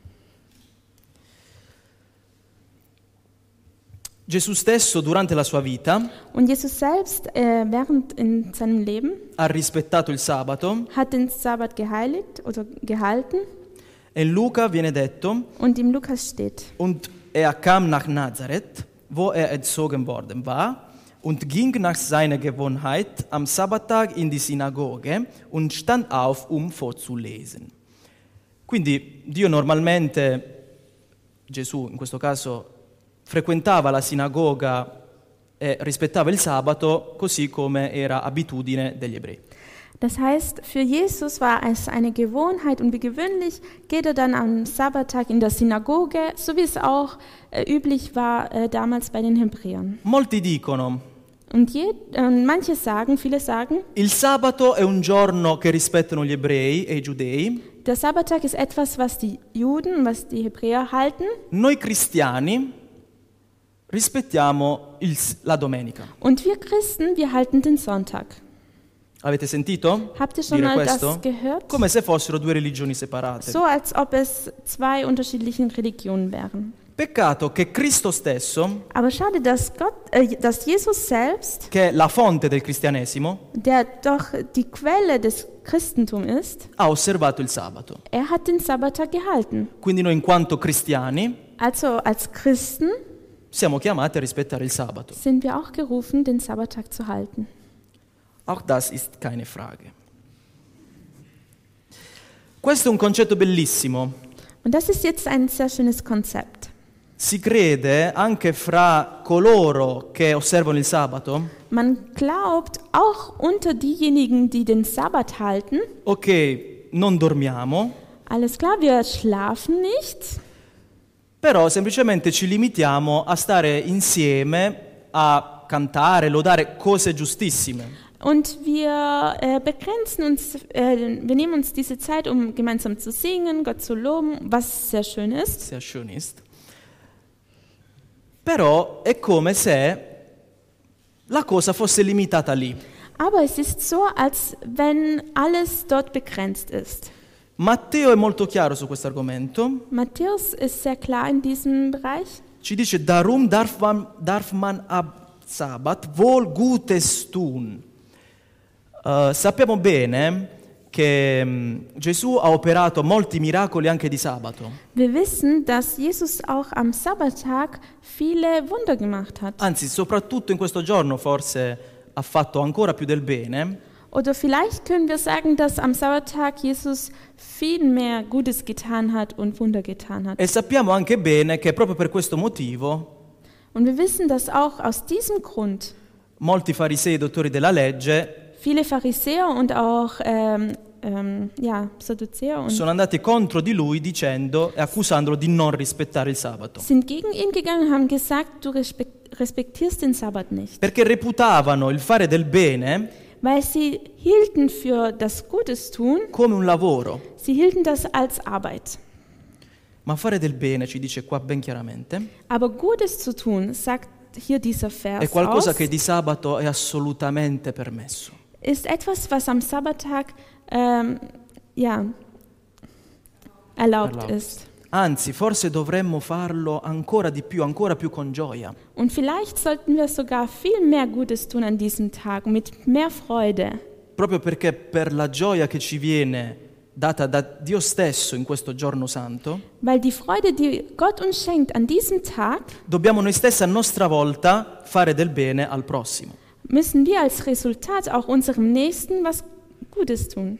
Gesù stesso durante la sua vita Und Jesus selbst, äh, während in seinem Leben, ha rispettato il sabato hat den Sabbat geheiligt oder gehalten. e in Luca viene detto Und im Lukas steht, und er kam nach Nazareth, wo er erzogen worden war, und ging nach seiner Gewohnheit am Sabbattag in die Synagoge und stand auf, um vorzulesen. Quindi Dio normalmente, Gesù in questo caso, frequentava la sinagoga e rispettava il sabato così come era abitudine degli ebrei. Das heißt, für Jesus war es eine Gewohnheit und wie gewöhnlich geht er dann am Sabbattag in der Synagoge, so wie es auch äh, üblich war äh, damals bei den Hebräern. Molti dicono, Und je, äh, manche sagen, viele sagen, il sabato è un giorno che rispettano gli ebrei e i giudei, der Sabbattag ist etwas, was die Juden, was die Hebräer halten. noi cristiani rispettiamo il- la domenica. Und wir Christen, wir halten den Sonntag. Avete sentito Habt ihr schon dire mal questo? das gehört? Come se fossero due religioni separate. So als ob es zwei unterschiedliche Religionen wären. Peccato che Cristo stesso, Aber schade, dass Gott, äh, dass Jesus selbst, che è la fonte del cristianesimo, der doch die Quelle des Christentums ist, ha osservato il sabato. er hat den Sabbattag gehalten. Quindi noi in quanto cristiani Also als Christen siamo chiamati a rispettare il sabato. sind wir auch gerufen, den Sabbattag zu halten. Auch das ist keine Frage. Questo è un concetto bellissimo. Und das ist jetzt ein sehr schönes Konzept. Si crede anche fra coloro che osservano il sabato, Man glaubt, auch unter diejenigen, die den Sabbat halten, ok, non dormiamo, alles klar, wir schlafen nicht, però semplicemente ci limitiamo a stare insieme, a cantare, lodare cose giustissime. und wir äh, begrenzen uns, äh, wir nehmen uns diese Zeit, um gemeinsam zu singen, Gott zu loben, was sehr schön ist. Sehr schön ist. Però è come se la cosa fosse limitata lì. Aber es ist so, als wenn alles dort begrenzt ist. Matteo è molto chiaro su questo argomento. Matthäus ist sehr klar in diesem Bereich. Ci dice darum darf man, darf man ab Sabbat wohl Gutes tun. Uh, sappiamo bene che mh, Gesù ha operato molti miracoli anche di sabato. Wir wissen, dass Jesus auch am Sabbattag viele Wunder gemacht hat. Anzi, soprattutto in questo giorno forse ha fatto ancora più del bene, Oder vielleicht können wir sagen, dass am Sabbattag Jesus viel mehr Gutes getan hat und Wunder getan hat. e sappiamo anche bene che proprio per questo motivo Und wir wissen, dass auch aus diesem Grund molti farisei e dottori della legge viele Pharisäer und auch ähm, ähm, ja, Sadduzäer und sono andati contro di lui dicendo e accusandolo di non rispettare il sabato, sind gegen ihn gegangen und haben gesagt, du respekt- respektierst den Sabbat nicht. perché reputavano il fare del bene Weil sie hielten für das Gutes tun, come un lavoro. sie hielten das als Arbeit. Ma fare del bene, ci dice qua ben chiaramente, Aber Gutes zu tun, sagt hier dieser Vers è qualcosa aus, che di sabato è assolutamente permesso. ist etwas, was am Sabbattag ähm, ja, erlaubt Erlaubt. ist. Anzi, forse dovremmo farlo ancora di più, ancora più con gioia. Und vielleicht sollten wir sogar viel mehr Gutes tun an diesem Tag, mit mehr Freude. Proprio perché per la gioia che ci viene data da Dio stesso in questo giorno santo, Weil die Freude, die Gott uns schenkt an diesem Tag, dobbiamo noi stessi a nostra volta fare del bene al prossimo. müssen wir als Resultat auch unserem Nächsten was Gutes tun.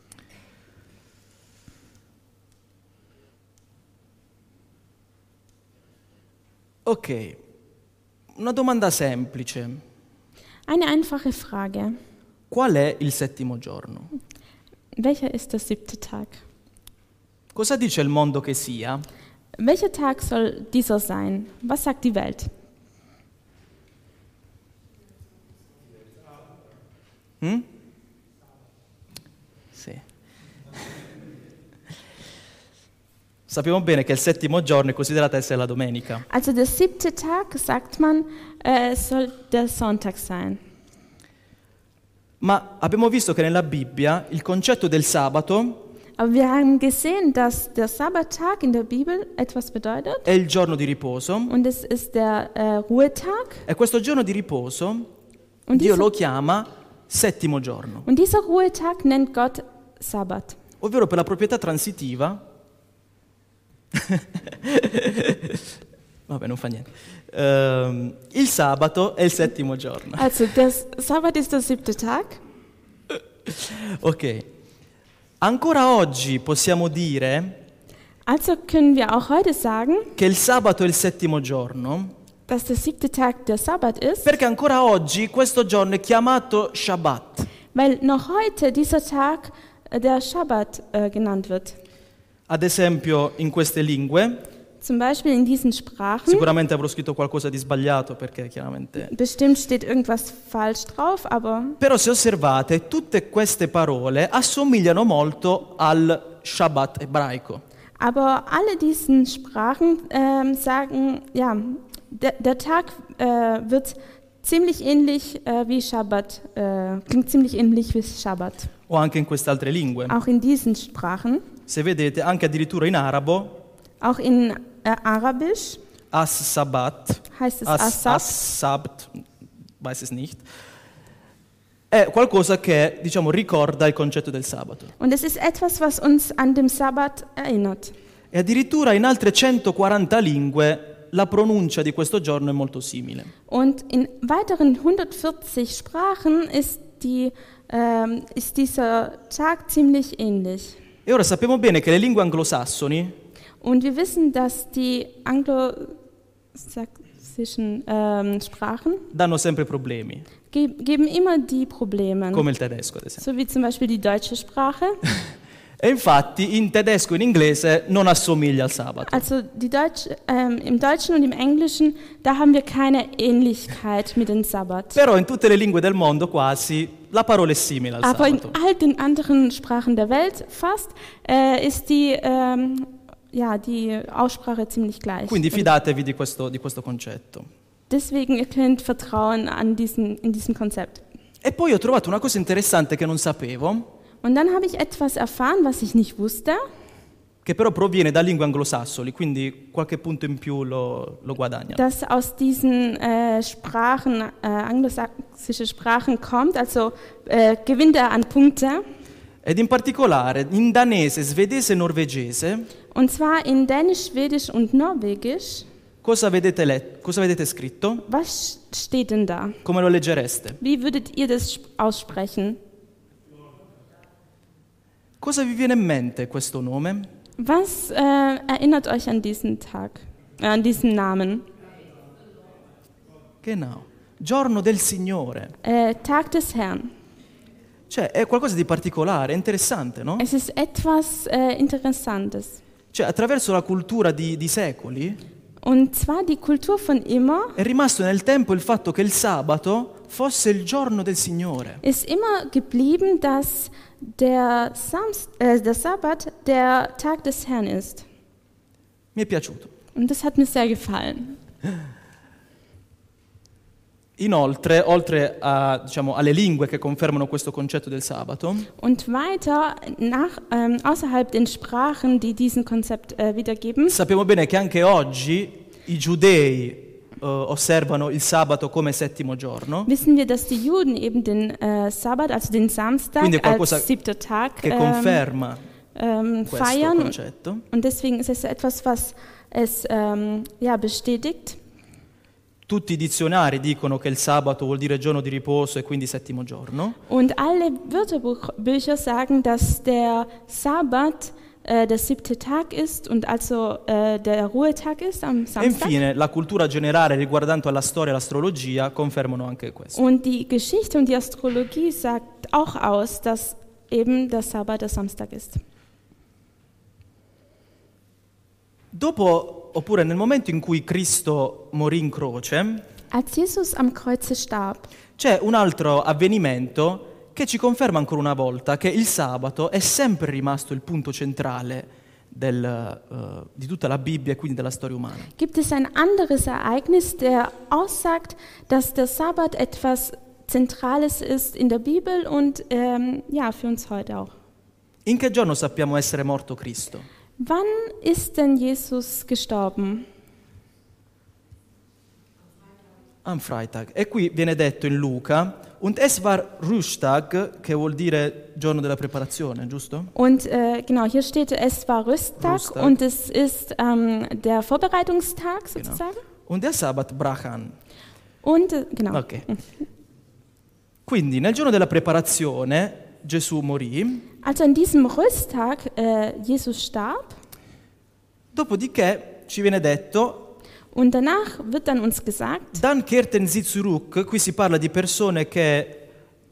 Ok, una domanda semplice. Eine einfache Frage. Qual è il settimo giorno? Welcher ist der siebte Tag? Cosa dice il mondo che sia? Welcher Tag soll dieser sein? Was sagt die Welt? Mm? Sì. Sappiamo bene che il settimo giorno è considerato essere la domenica. Also der siebte Tag, sagt man, äh, soll der Sonntag sein. Ma abbiamo visto che nella Bibbia il concetto del sabato Aber wir haben gesehen, dass der Sabbattag in der Bibel etwas bedeutet. è il giorno di riposo Und es ist der äh, Ruhetag. e questo giorno di riposo Und Dio dieser, lo chiama settimo giorno, und dieser Ruhetag nennt Gott Sabbat. ovvero per la proprietà transitiva. Vabbè, non fa niente. Ehm, il sabato è il settimo giorno. Also der Sabbat ist der siebte Tag. Ok. Ancora oggi possiamo dire Also können wir auch heute sagen, che il sabato è il settimo giorno, dass der siebte Tag der Sabbat ist, perché ancora oggi questo giorno è chiamato Shabbat. weil noch heute dieser Tag äh, der Schabbat äh, genannt wird. Ad esempio in queste lingue, Zum Beispiel in diesen Sprachen. sicuramente avrò scritto qualcosa di sbagliato perché chiaramente... Bestimmt steht irgendwas falsch drauf, aber Però se osservate, tutte queste parole assomigliano molto al Shabbat ebraico. Aber alle diesen Sprachen ähm, sagen, ja, der, der Tag äh, wird ziemlich ähnlich äh, wie Schabbat, äh, klingt ziemlich ähnlich wie Schabbat. O anche in queste altre lingue. Auch in diesen Sprachen, Se vedete, anche addirittura in arabo, auch in äh, Arabisch as-sabat, heißt es as, Asab. as-sabt, weiß es nicht, è qualcosa che, diciamo, ricorda il concetto del sabato. Und es ist etwas, was uns an den Sabbat erinnert. E addirittura in altre centoquaranta lingue la pronuncia di questo giorno è molto simile. Und in weiteren hundertvierzig Sprachen ist, die, ähm, ist dieser Tag ziemlich ähnlich. E ora sappiamo bene che le lingue anglosassoni Und wir wissen, dass die anglosächsischen ähm, Sprachen danno sempre problemi, ge geben immer die Probleme, come il tedesco ad esempio. so wie zum Beispiel die deutsche Sprache. E infatti in tedesco e in inglese non assomiglia al sabato. Also die Deutsch, ähm, im Deutschen und im Englischen, da haben wir keine Ähnlichkeit mit dem Sabbat. Però in tutte le lingue del mondo quasi la parola è simile al Aber in sabato. all den anderen Sprachen der Welt fast äh, ist die, ähm, ja, die Aussprache ziemlich gleich. Quindi fidatevi di questo, di questo concetto. Deswegen, ihr könnt vertrauen an diesen, in diesem Konzept. E poi ho trovato una cosa interessante che non sapevo, Und dann habe ich etwas erfahren, was ich nicht wusste, che però proviene da lingue anglosassoni, quindi qualche punto in più lo, lo guadagnano. das aus diesen äh, Sprachen, äh, anglosächsische Sprachen kommt, also äh, gewinnt er an Punkte. Ed in particolare in danese, svedese e norvegese, Und zwar in Dänisch, Schwedisch und Norwegisch. cosa vedete, let- cosa vedete scritto? Was steht denn da? Come lo leggereste? Wie würdet ihr das sp- aussprechen? Cosa vi viene in mente questo nome? Was äh, erinnert euch an diesen Tag, äh, an diesen Namen? Genau. Giorno del Signore. Äh, Tag des Herrn. Cioè, è qualcosa di particolare, è interessante, no? Es ist etwas äh, Interessantes. Cioè, attraverso la cultura di, di secoli Und zwar die Kultur von immer è rimasto nel tempo il fatto che il sabato fosse il giorno del Signore. ist immer geblieben, dass der, Samst äh, der Sabbat der Tag des Herrn ist. Mi è piaciuto. Und das hat mir sehr gefallen. Inoltre, oltre a, diciamo, alle lingue che confermano questo concetto del sabato, Und weiter, nach, ähm, außerhalb den Sprachen, die diesen Konzept äh, wiedergeben, sappiamo bene che anche oggi i giudei eh, osservano il sabato come settimo giorno, wissen wir, dass die Juden eben den äh, Sabbat, also den Samstag Quindi qualcosa als siebter Tag che ähm, conferma ähm, questo feiern. concetto. Und deswegen ist es etwas, was es ähm, ja, bestätigt. Tutti i dizionari dicono che il sabato vuol dire giorno di riposo e quindi settimo giorno. Und alle Wörterbücher sagen, dass der Sabbat äh, der siebte Tag ist und also äh, der Ruhetag ist am E Samstag. infine la cultura generale riguardante alla storia e all'astrologia confermano anche questo. Und die Geschichte und die Astrologie sagt auch aus, dass eben der Sabbat der Samstag ist. Dopo, oppure nel momento in cui Cristo morì in croce, Als Jesus am Kreuze starb, c'è un altro avvenimento che ci conferma ancora una volta che il sabato è sempre rimasto il punto centrale del, eh, di tutta la Bibbia e quindi della storia umana. gibt es ein anderes Ereignis, der aussagt, dass der Sabbat etwas Zentrales ist in der Bibel und ähm, ja, für uns heute auch. In che giorno sappiamo essere morto Cristo? Wann ist denn Jesus gestorben? Am Freitag. E qui viene detto in Luca, und es war Rüsttag, che vuol dire giorno della preparazione, giusto? Und äh, genau, hier steht, es war Rüsttag Rüsttag. und es ist ähm, der Vorbereitungstag sozusagen. Und der Sabbat brach an. Und äh, genau. Ok. Quindi nel giorno della preparazione Gesù morì, Also an diesem Rüsttag äh, Jesus starb dopodiché ci viene detto, und danach wird dann uns gesagt, Dan kehrten sie zurück, qui si parla di persone che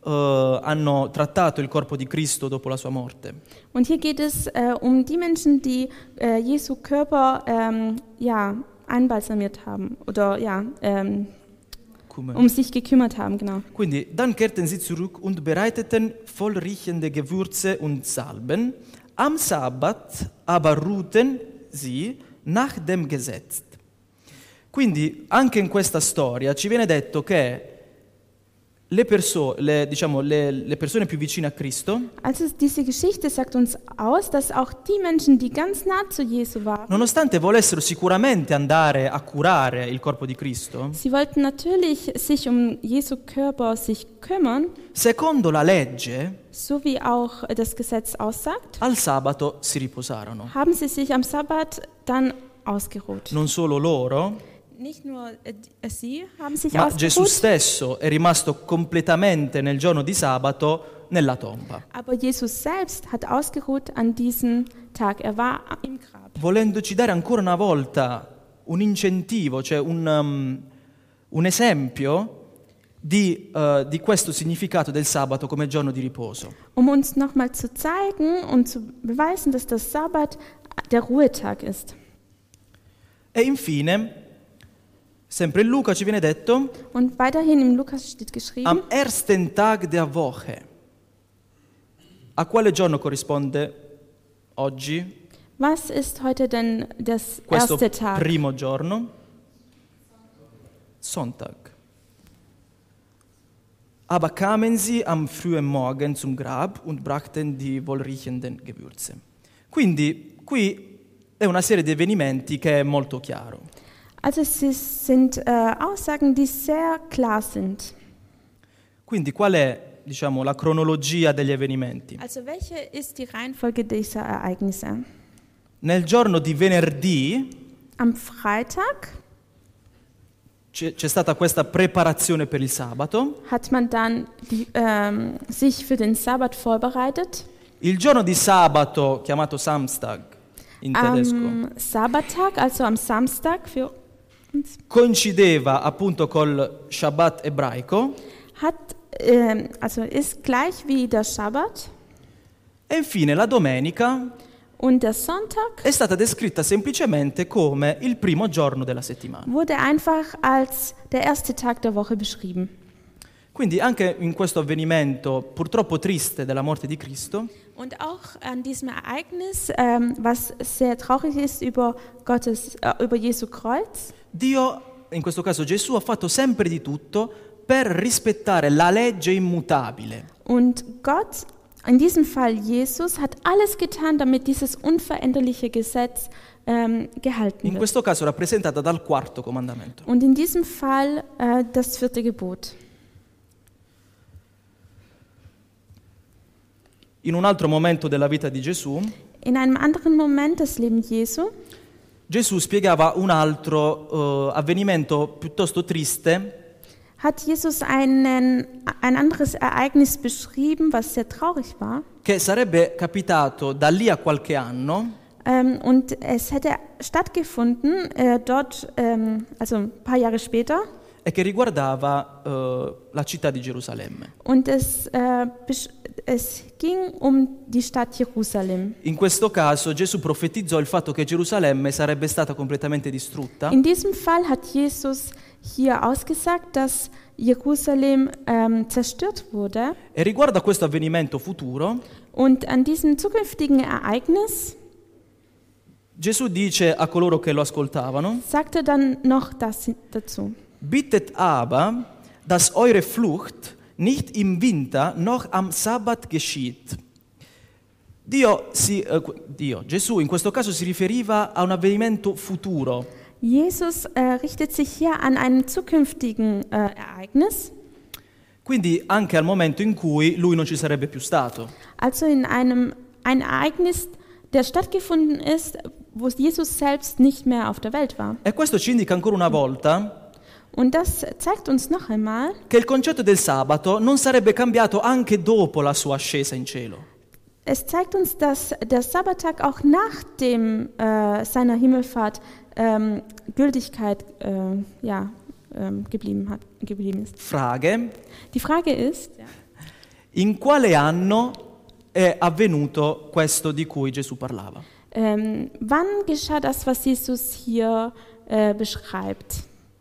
eh, hanno trattato il corpo di Cristo dopo la sua morte. Und hier geht es äh, um die Menschen, die äh, Jesu Körper ähm, ja, einbalsamiert haben oder ja, ähm, um sich gekümmert haben, genau. Quindi, dann kehrten sie zurück und bereiteten vollriechende Gewürze und Salben. Am Sabbat aber ruhten sie nach dem Gesetz. Quindi anche in questa storia ci viene detto che le, perso- le, diciamo, le, le persone più vicine a Cristo, Also diese Geschichte sagt uns aus, dass auch die Menschen, die ganz nah zu Jesu waren, nonostante volessero sicuramente andare a curare il corpo di Cristo, sie wollten natürlich sich um Jesu Körper sich kümmern, secondo la legge, so wie auch das Gesetz aussagt, al sabato si riposarono. haben sie sich am Sabbat dann ausgeruht. Non solo loro, Nicht nur äh, sie haben sich ma Gesù ausgeruht, stesso è rimasto completamente nel giorno di sabato nella tomba, aber Jesus selbst hat ausgeruht an diesem Tag. Er war im Grab. volendoci dare ancora una volta un incentivo, cioè un, um, un esempio di, uh, di questo significato del sabato come giorno di riposo. Um uns nochmal zu zeigen und zu beweisen, dass der Sabbat der Ruhetag ist. E infine, sempre in Luca ci viene detto, Und weiterhin im Lukas steht geschrieben, am ersten Tag der Woche. A quale giorno corrisponde oggi was ist heute denn das questo erste Tag? primo giorno? Sonntag. Aber kamen sie am frühen Morgen zum Grab und brachten die wohlriechenden Gewürze. Quindi qui è una serie di avvenimenti che è molto chiaro. Also es sind äh, Aussagen, die sehr klar sind. Quindi qual è, diciamo, la cronologia degli avvenimenti? Also welche ist die Reihenfolge dieser Ereignisse? Nel giorno di venerdì Am Freitag c'è, c'è stata questa preparazione per il sabato. hat man dann die, ähm, sich für den Sabbat vorbereitet. Il giorno di sabato, chiamato Samstag in tedesco, Am Sabbattag, also am Samstag für uns, coincideva appunto col Shabbat ebraico. hat, ähm, also ist gleich wie der Sabbat. E infine la domenica Und der Sonntag è stata descritta semplicemente come il primo giorno della settimana. wurde einfach als der erste Tag der Woche beschrieben. Quindi anche in questo avvenimento purtroppo triste della morte di Cristo, Und auch an diesem Ereignis, ähm, was sehr traurig ist über Gottes, äh, über Jesu Kreuz, Dio, in questo caso Gesù, ha fatto sempre di tutto per rispettare la legge immutabile. und Gott, in diesem Fall Jesus, hat alles getan, damit dieses unveränderliche Gesetz ähm, gehalten In wird. questo caso rappresentata dal quarto comandamento. Und in diesem Fall äh, das vierte Gebot. In un altro momento della vita di Gesù, In einem anderen Moment des Lebens Jesu Gesù spiegava un altro eh, avvenimento piuttosto triste hat Jesus einen, ein anderes Ereignis beschrieben, was sehr traurig war. che sarebbe capitato da lì a qualche anno Ähm, und es hätte stattgefunden äh, dort, ähm, also ein paar Jahre später. e che riguardava eh, la città di Gerusalemme. Und es, äh, besch- es ging um die Stadt Jerusalem. In questo caso Gesù profetizzò il fatto che Gerusalemme sarebbe stata completamente distrutta In diesem Fall hat Jesus hier ausgesagt, dass Jerusalem ähm, zerstört wurde. e riguardo a questo avvenimento futuro Und an diesem zukünftigen Ereignis Gesù dice a coloro che lo ascoltavano: sagt er dann noch das dazu. Bittet aber, dass eure Flucht nicht im Winter noch am Sabbat geschieht. Dio, si, eh, Dio, Gesù in questo caso si riferiva a un avvenimento futuro. Jesus äh, richtet sich hier an einem zukünftigen äh, Ereignis, Quindi anche al momento in cui lui non ci sarebbe più stato. also in einem ein Ereignis, der stattgefunden ist, wo Jesus selbst nicht mehr auf der Welt war. E questo ci indica ancora una volta Und das zeigt uns noch einmal, che il concetto del sabato non sarebbe cambiato anche dopo la sua ascesa in cielo. es zeigt uns, dass der Sabbattag auch nach dem, äh, seiner Himmelfahrt ähm, Gültigkeit äh, ja, ähm, geblieben, hat, geblieben ist. Frage: Die Frage ist, In quale anno è avvenuto questo di cui Gesù parlava? Ähm, wann geschah das, was Jesus hier äh, beschreibt?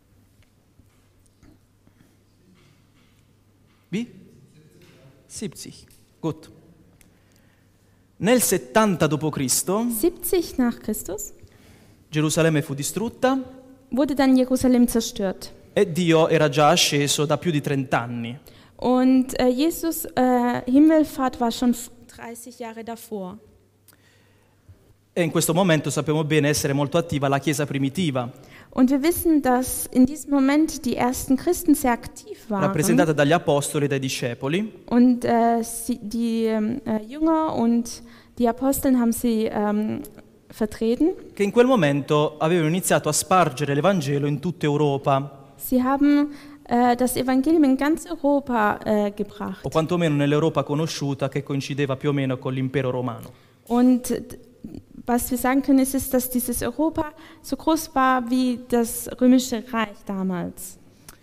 Wie? siebzig. Gut. Nel settanta dopo Cristo siebzig nach Christus Gerusalemme fu distrutta wurde dann Jerusalem zerstört. e Dio era già asceso da più di trenta anni. Und äh, Jesus äh, Himmelfahrt war schon dreißig Jahre davor. E in questo momento sappiamo bene essere molto attiva la Chiesa primitiva, Und wir wissen, dass in diesem Moment die ersten Christen sehr aktiv waren. rappresentata dagli apostoli e dai discepoli, Und äh, sie, die ähm, äh, Jünger und die Aposteln haben sie ähm, vertreten. che in quel momento avevano iniziato a spargere l'Evangelo in tutta Europa, Sie haben äh, das Evangelium in ganz Europa äh, gebracht. o quantomeno nell'Europa conosciuta che coincideva più o meno con l'impero romano. Und d- was wir sagen können, ist, ist, dass dieses Europa so groß war wie das römische Reich damals.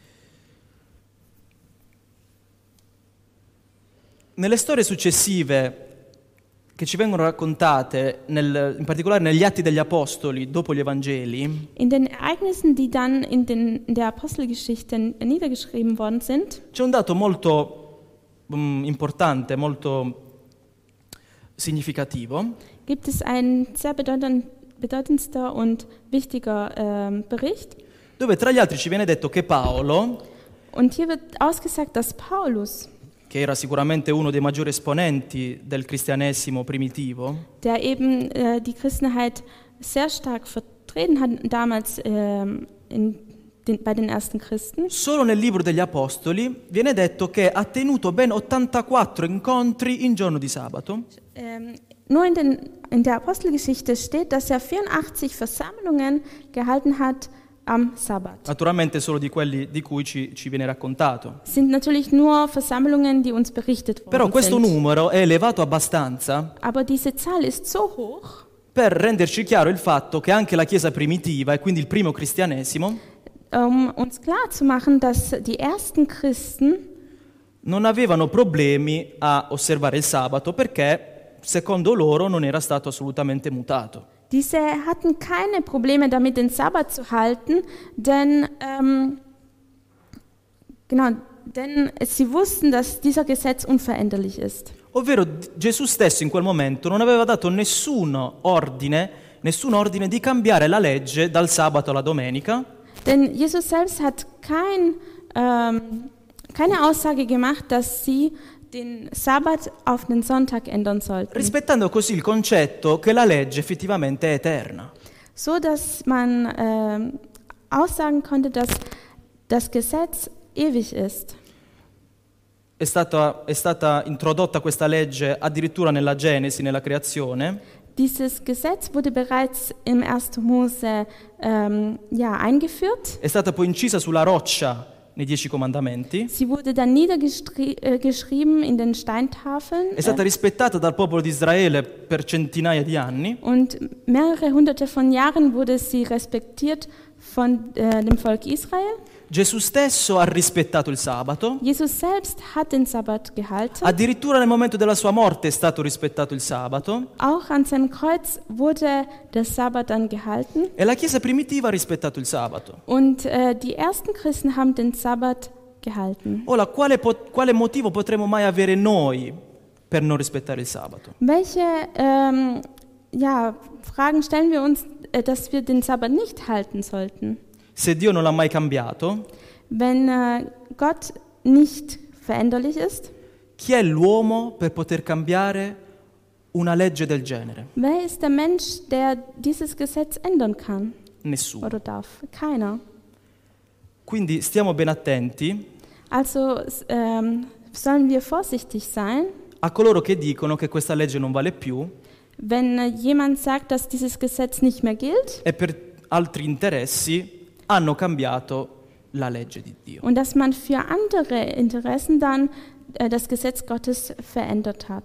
Nelle storie successive che ci vengono raccontate, nel- in particolare negli Atti degli Apostoli, dopo gli Evangeli, In den Ereignissen, die dann in, den, in der Apostelgeschichte niedergeschrieben worden sind, c'è un dato molto mm, importante, molto significativo, gibt es ein sehr bedeutend, bedeutendster und wichtiger ähm, Bericht. dove tra gli altri ci viene detto che Paolo, Und hier wird ausgesagt, dass Paulus, che era sicuramente uno dei maggiori esponenti del cristianesimo primitivo, der eben äh, die Christenheit sehr stark vertreten hat damals ähm, in den, bei den ersten Christen, solo nel libro degli Apostoli viene detto che ha tenuto ben ottantaquattro incontri in giorno di sabato, ähm, nur in, den, in der Apostelgeschichte steht, dass er vierundachtzig Versammlungen gehalten hat am Sabbat. naturalmente solo di quelli di cui ci, ci viene raccontato. Es sind natürlich nur Versammlungen, die uns berichtet Però worden questo sind. numero è elevato abbastanza Aber diese Zahl ist so hoch, per renderci chiaro il fatto che anche la Chiesa primitiva, e quindi il primo cristianesimo, um uns klar zu machen, dass die ersten Christen non avevano problemi a osservare il sabato perché, secondo loro, non era stato assolutamente mutato. Diese hatten keine Probleme damit, den Sabbat zu halten, denn, ähm, genau, denn sie wussten, dass dieser Gesetz unveränderlich ist. Ovvero Gesù stesso in quel momento non aveva dato nessun ordine, nessun ordine di cambiare la legge dal sabato alla domenica, Denn Jesus selbst hat kein, ähm, keine Aussage gemacht, dass sie den Sabbat auf den Sonntag ändern sollten, rispettando così il concetto che la legge effettivamente è eterna. so dass man ähm, aussagen konnte, dass das Gesetz ewig ist. È stata, è stata introdotta questa legge addirittura nella Genesi, nella creazione, Dieses Gesetz wurde bereits im ersten Mose ähm, ja, eingeführt. è stata poi incisa sulla roccia nei Dieci Comandamenti, Sie wurde dann niedergeschrieben in den Steintafeln è stata rispettata dal popolo di Israele per centinaia di anni, und mehrere hunderte von Jahren wurde sie respektiert von äh, dem Volk Israel. Gesù stesso ha rispettato il sabato, Jesus selbst hat den Sabbat gehalten. addirittura nel momento della sua morte è stato rispettato il sabato Auch an seinem Kreuz wurde der Sabbat dann gehalten. e la Chiesa primitiva ha rispettato il sabato. Und äh, die ersten Christen haben den Sabbat gehalten. Ora, quale, po- quale motivo potremmo mai avere noi per non rispettare il sabato? Welche ähm, ja, Fragen stellen wir uns, äh, dass wir den Sabbat nicht halten sollten? Se Dio non l'ha mai cambiato, Wenn äh, Gott nicht veränderlich ist, chi è l'uomo per poter cambiare una legge del genere? wer ist der Mensch, der dieses Gesetz ändern kann Nessuno. oder darf? Keiner. Quindi stiamo ben attenti Also s- ähm, sollen wir vorsichtig sein, a coloro che dicono che questa legge non vale più wenn äh, jemand sagt, dass dieses Gesetz nicht mehr gilt e per altri interessi hanno cambiato la legge di Dio. und dass man für andere Interessen dann äh, das Gesetz Gottes verändert hat.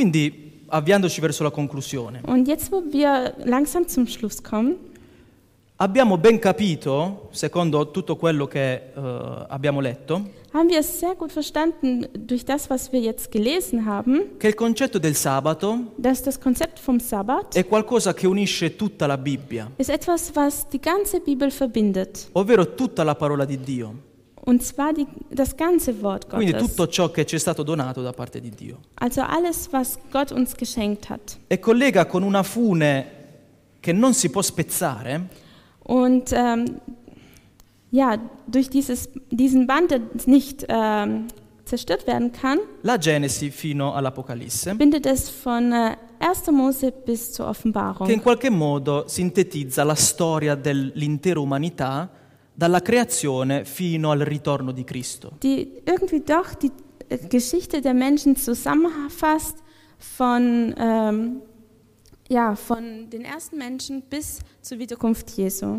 Quindi, avviandoci verso la conclusione, Und jetzt, wo wir langsam zum Schluss kommen, Abbiamo ben capito, secondo tutto quello che uh, abbiamo letto, haben wir es sehr gut verstanden durch das, was wir jetzt gelesen haben, che il concetto del sabato dass das Konzept vom Sabbat è qualcosa che unisce tutta la Bibbia, ist etwas, was die ganze Bibel verbindet. ovvero tutta la parola di Dio. Und zwar die, das ganze Wort Quindi Gottes. tutto ciò che ci è stato donato da parte di Dio. Also alles, was Gott uns geschenkt hat. E collega con una fune che non si può spezzare Und ähm, ja, durch dieses, diesen Band, der nicht ähm, zerstört werden kann, la Genesi fino all'Apocalisse, bindet es von äh, erster Mose bis zur Offenbarung, che in qualche modo sintetizza la storia dell'intera umanità dalla creazione fino al ritorno di Cristo. die irgendwie doch die äh, Geschichte der Menschen zusammenfasst von, ähm, ja, von den ersten Menschen bis zur Wiederkunft Jesu.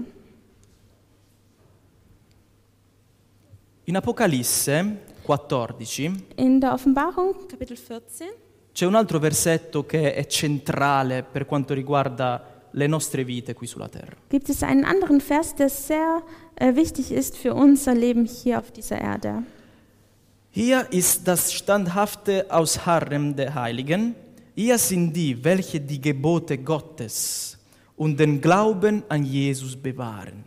In Apocalisse quattordici In der Offenbarung, Kapitel vierzehn, c'è un altro versetto che è centrale per quanto riguarda le nostre vite qui sulla terra. gibt es einen anderen Vers, der sehr äh, wichtig ist für unser Leben hier auf dieser Erde. Hier ist das standhafte Ausharren der Heiligen, hier sind die, welche die Gebote Gottes und den Glauben an Jesus bewahren.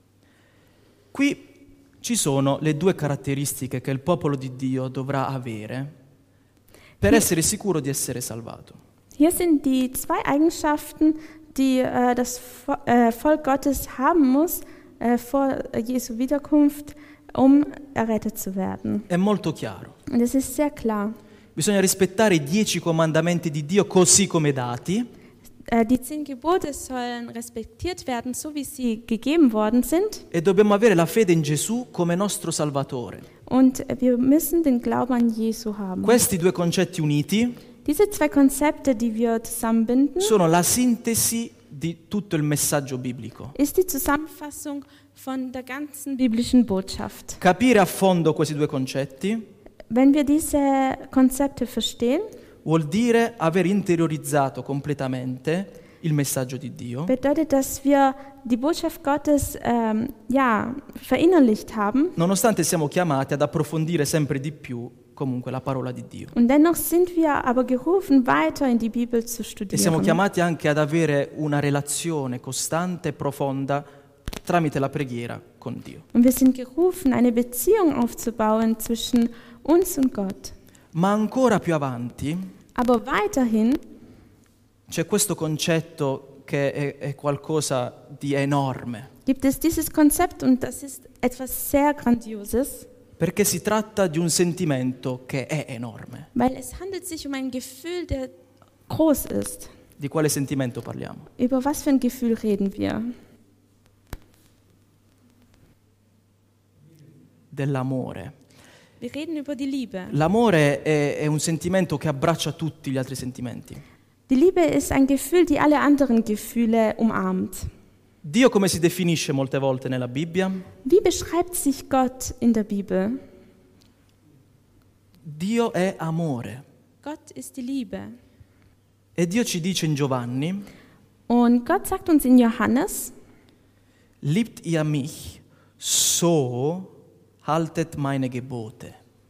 Qui ci sono le due caratteristiche che il popolo di Dio dovrà avere per essere sicuro di essere salvato. Hier sind die zwei Eigenschaften, die äh, das Vo- äh, Volk Gottes haben muss äh, vor Jesu Wiederkunft, um errettet zu werden. È molto chiaro. Und es ist sehr klar. Bisogna rispettare i dieci comandamenti di Dio così come dati, Äh, die zehn Gebote sollen respektiert werden, so wie sie gegeben worden sind. e dobbiamo avere la fede in Gesù come nostro Salvatore. Und wir müssen den Glauben an Jesu haben. Questi due concetti uniti Diese zwei Konzepte, die wir zusammenbinden, sono la sintesi di tutto il messaggio biblico. ist die Zusammenfassung von der ganzen biblischen Botschaft. Capire a fondo questi due concetti Wenn wir diese Konzepte verstehen, vuol dire aver interiorizzato completamente il messaggio di Dio bedeutet, dass wir die Botschaft Gottes ähm, ja, verinnerlicht haben. nonostante siamo chiamati ad approfondire sempre di più comunque la parola di Dio. Und dennoch sind wir aber gerufen, weiter in die Bibel zu E siamo studieren. chiamati anche ad avere una relazione costante e profonda tramite la preghiera con Dio. Und wir sind gerufen, eine Beziehung aufzubauen zwischen uns und Gott. Ma ancora più avanti Aber weiterhin c'è questo concetto che è, è qualcosa di enorme, gibt es dieses Konzept und das ist etwas sehr Grandioses, perché si tratta di un sentimento che è enorme. weil es handelt sich um ein Gefühl, der groß ist. Di quale sentimento parliamo? Über was für ein Gefühl reden wir? Dell'amore. Wir reden über die Liebe. L'amore è, è un sentimento che abbraccia tutti gli altri sentimenti. Die Liebe ist ein Gefühl, die alle anderen Gefühle umarmt. Dio come si definisce molte volte nella Bibbia? Wie beschreibt sich Gott in der Bibel? Dio è amore. Gott ist die Liebe. E Dio ci dice in Giovanni, Und Gott sagt uns in Johannes, liebt ihr mich, so haltet meine Gebote.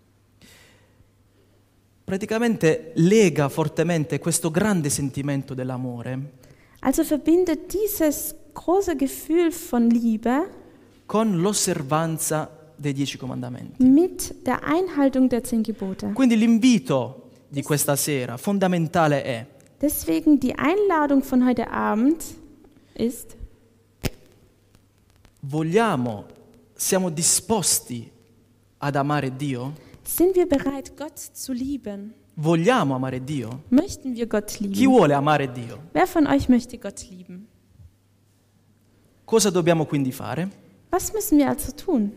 Praticamente lega fortemente questo grande sentimento dell'amore also verbindet dieses große Gefühl von Liebe con l'osservanza dei dieci comandamenti. mit der Einhaltung der zehn Gebote. Quindi l'invito di questa sera fondamentale è: Deswegen die Einladung von heute Abend ist, vogliamo, siamo disposti ad amare Dio? sind wir bereit, Gott zu lieben? Vogliamo amare Dio? Möchten wir Gott Chi lieben? vuole amare Dio? Wer von euch möchte Gott lieben? Cosa dobbiamo quindi fare? Was müssen wir also tun?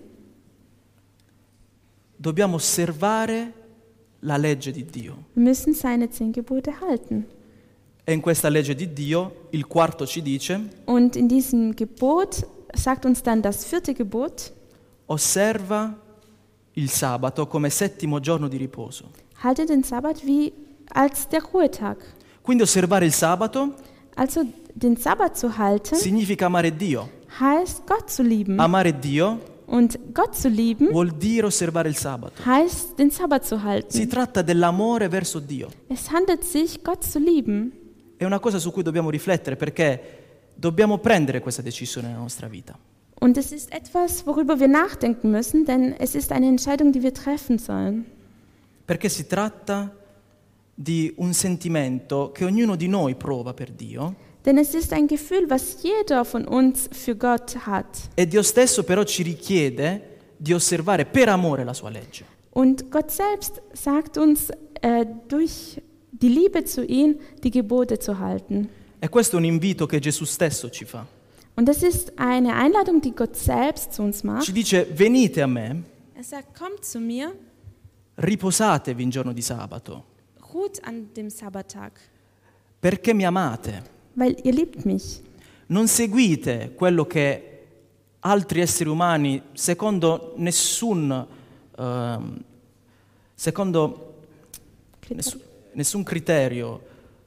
Dobbiamo osservare la legge di Dio. Wir müssen seine zehn Gebote halten. E in questa legge di Dio, il quarto ci dice: Und in diesem Gebot sagt uns dann das vierte Gebot, osserva il sabato come settimo giorno di riposo. halte den Sabbat wie als der Ruhetag. Quindi osservare il sabato Also den Sabbat zu halten, significa amare Dio. heißt, Gott zu lieben. Amare Dio Und Gott zu lieben vuol dire osservare il sabato. heißt, den Sabbat zu Si halten. tratta dell'amore verso Dio. Es handelt sich, Gott zu lieben. È una cosa su cui dobbiamo riflettere perché dobbiamo prendere questa decisione nella nostra vita. Und es ist etwas, worüber wir nachdenken müssen, denn es ist eine Entscheidung, die wir treffen sollen. Perché si tratta di un sentimento che ognuno di noi prova per Dio Denn es ist ein Gefühl, was jeder von uns für Gott hat. e Dio stesso però ci richiede di osservare per amore la sua legge. Und Gott selbst sagt uns, äh, durch die Liebe zu ihm, die Gebote zu halten. E questo è un invito che Gesù stesso ci fa. Und das ist eine Einladung, die Gott selbst zu uns Ci macht. dice: venite a me, Er sagt, kommt zu mir, riposatevi in giorno di sabato, ruht an dem Sabbattag, perché mi amate. weil ihr liebt mich. Non seguite quello che altri esseri umani, secondo nessun, ehm, secondo nessun, nessun criterio,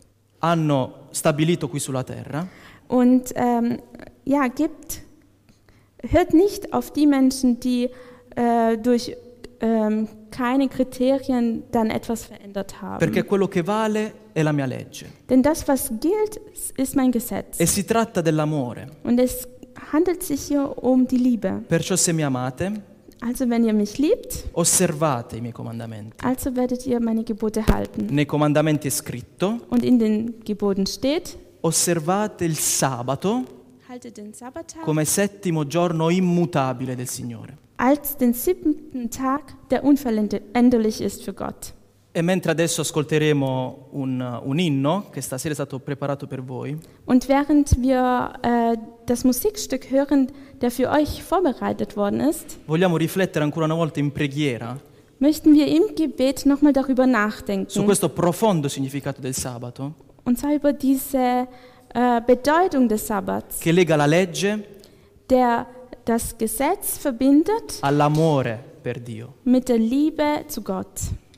hanno stabilito qui sulla terra, Und ähm, ja, gibt, hört nicht auf die Menschen, die äh, durch ähm, keine Kriterien dann etwas verändert haben. perché quello che vale è la mia legge. Denn das, was gilt, ist mein Gesetz. E si tratta dell'amore. Und es handelt sich hier um die Liebe. Perciò se mi amate, Also wenn ihr mich liebt, osservate i miei comandamenti. also werdet ihr meine Gebote halten. Nei comandamenti è scritto: Und in den Geboten steht, osservate il sabato haltet den Sabbattag come settimo giorno immutabile del Signore. als den siebten Tag, der unveränderlich ist für Gott. E mentre adesso ascolteremo un, un inno che stasera è stato preparato per voi, Und während wir äh, das Musikstück hören, der für euch vorbereitet worden ist, vogliamo riflettere ancora una volta in preghiera möchten wir im Gebet nochmal darüber su nachdenken. questo profondo significato del sabato Und zwar über diese äh, Bedeutung des Sabbats, che lega la legge der das Gesetz verbindet all'amore per Dio. mit der Liebe zu Gott.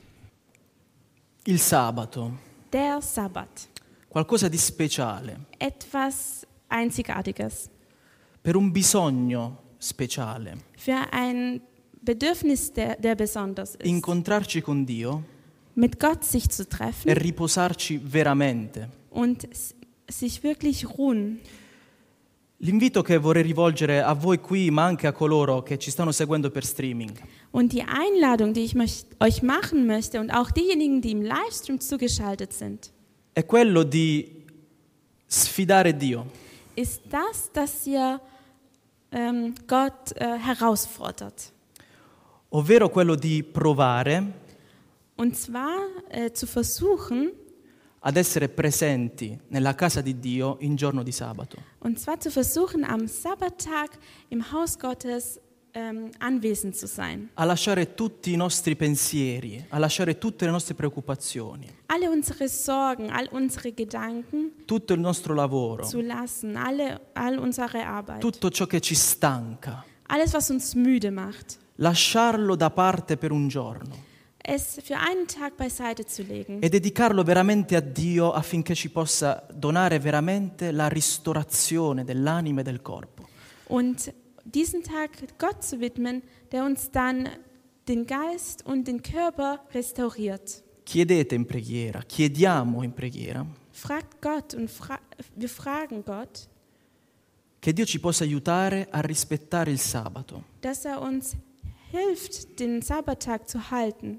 Il sabato, Der Sabbat, qualcosa di speciale, etwas Einzigartiges, per un bisogno speciale, für ein Bedürfnis, der, der besonders ist, incontrarci con Dio mit Gott sich zu e treffen riposarci veramente. und s- sich wirklich ruhen. L'invito che vorrei rivolgere a voi qui, ma anche a coloro che ci stanno seguendo per streaming, Und die Einladung, die ich möcht, euch machen möchte und auch diejenigen, die im Livestream zugeschaltet sind, è quello di sfidare Dio, ist das, dass ihr ähm, Gott äh, herausfordert. ovvero quello di provare Und zwar äh, zu versuchen, ad essere presenti nella casa di Dio in giorno di sabato. und zwar zu versuchen, am Sabbattag im Haus Gottes ähm, anwesend zu sein. A lasciare tutti i nostri pensieri, a lasciare tutte le nostre preoccupazioni, Alle unsere Sorgen, all unsere Gedanken tutto il nostro lavoro, zu lassen, alle, all unsere Arbeit, tutto ciò che ci stanca, alles, was uns müde macht, lasciarlo da parte per un giorno es für einen Tag beiseite zu legen e dedicarlo veramente a Dio affinché ci possa donare veramente la ristorazione dell'anima e del corpo. und diesen Tag Gott zu widmen, der uns dann den Geist und den Körper restauriert. Chiedete in preghiera, chiediamo in preghiera Fragt Gott und fra- wir fragen Gott, che Dio ci possa aiutare a rispettare il sabato, dass er uns hilft, den Sabbattag zu halten.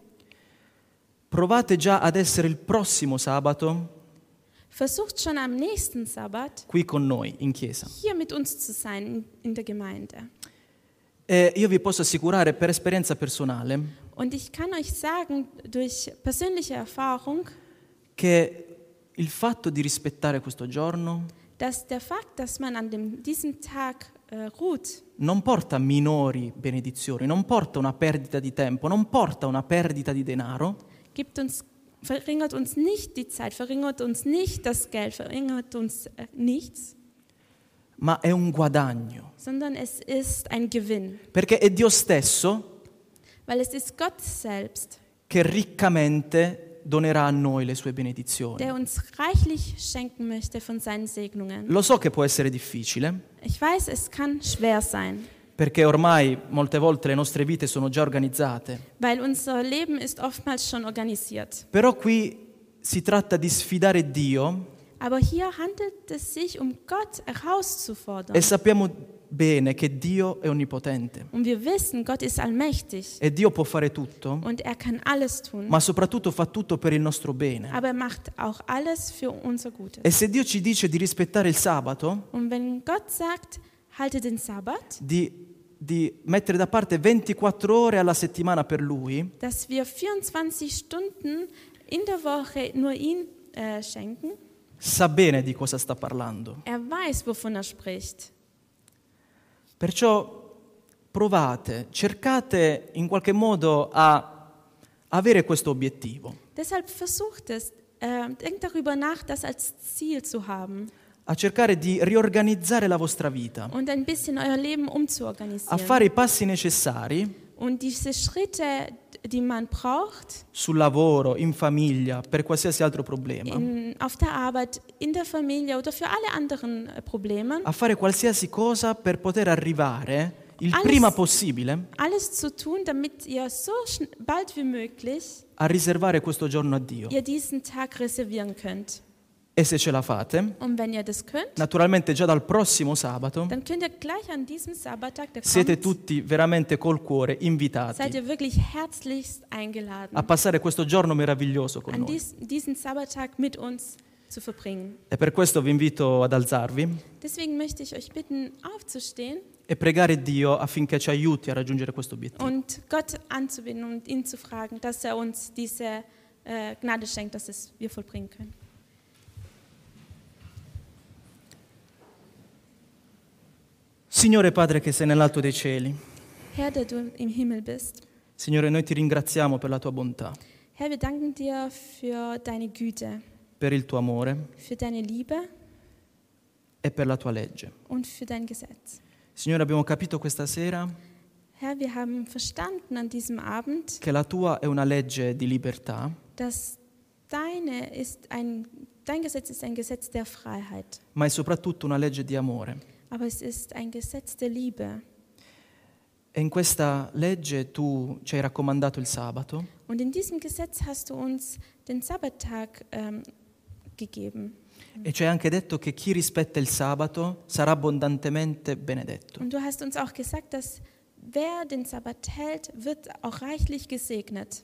Provate già ad essere il prossimo sabato Versucht schon am nächsten Sabbat qui con noi in chiesa. hier mit uns zu sein in, in der Gemeinde. E io vi posso assicurare per esperienza personale Und ich kann euch sagen, durch persönliche Erfahrung, che il fatto di rispettare questo giorno dass der Fakt, dass man an dem, diesem Tag äh, ruht, non porta minori benedizioni, non porta una perdita di tempo, non porta una perdita di denaro, gibt uns, verringert uns nicht die Zeit, verringert uns nicht das Geld, verringert uns äh, nichts, ma è un guadagno, sondern es ist ein Gewinn, perché è Dio stesso weil es ist Gott selbst, che riccamente donerà a noi le sue benedizioni. der uns reichlich schenken möchte von seinen Segnungen. Lo so che può essere difficile, Ich weiß, es kann schwer sein, perché ormai molte volte le nostre vite sono già organizzate, weil unser Leben ist oftmals schon organisiert. però qui si tratta di sfidare Dio Aber hier handelt es sich um Gott herauszufordern. e sappiamo bene che Dio è onnipotente Und wir wissen, Gott ist allmächtig e Dio può fare tutto, und er kann alles tun. ma soprattutto fa tutto per il nostro bene. Aber er macht auch alles für unser Gutes. E se Dio ci dice di rispettare il sabato, Und wenn Gott sagt, halte den Sabbat, di, di mettere da parte ventiquattro ore alla settimana per Lui, dass wir vierundzwanzig Stunden in der Woche nur ihn äh, schenken, sa bene di cosa sta parlando. er weiß, wovon er spricht. Perciò provate, cercate in qualche modo a avere questo obiettivo, Deshalb versucht es, äh, denkt darüber nach, das als Ziel zu haben a cercare di riorganizzare la vostra vita, und ein bisschen euer Leben a umzuorganisieren. fare i passi necessari Und diese Schritte, die man braucht, sul lavoro, in famiglia, per qualsiasi altro problema, in, auf der Arbeit, in der Familie oder für alle anderen äh, Probleme, a fare qualsiasi cosa per poter arrivare il Alles- prima possibile alles zu tun, damit ihr so schn- bald wie möglich a riservare questo giorno a Dio. ihr diesen Tag reservieren könnt. E se ce la fate, Und wenn ihr das könnt, naturalmente già dal prossimo sabato dann könnt ihr gleich an diesem Sabbattag, der siete kommt, tutti veramente col cuore seid invitati ihr wirklich herzlichst eingeladen, a passare questo giorno meraviglioso con an noi. dies, diesen Sabbattag mit uns zu verbringen. E per questo vi invito ad alzarvi Deswegen möchte ich euch bitten, aufzustehen e pregare Dio affinché ci aiuti a raggiungere questo obiettivo. und Gott anzubinden und ihn zu fragen, dass er uns diese äh, Gnade schenkt, dass es wir vollbringen können. Signore Padre che sei nell'alto dei cieli, Herr, der du im Himmel bist, Signore, noi ti ringraziamo per la tua bontà, Herr, wir danken dir für deine Güte, per il tuo amore für deine Liebe e per la tua legge. und für dein Gesetz. Signore, abbiamo capito questa sera Herr, wir haben verstanden an diesem Abend, che la tua è una legge di libertà, dass deine ist ein, dein Gesetz ist ein Gesetz der Freiheit, ma è soprattutto una legge di amore. aber es ist ein Gesetz der Liebe. E in questa legge tu ci hai raccomandato il sabato Und in diesem Gesetz hast du uns den Sabbattag ähm, gegeben. e ci hai anche detto che chi rispetta il sabato sarà abbondantemente benedetto. Und du hast uns auch gesagt, dass wer den Sabbat hält, wird auch reichlich gesegnet.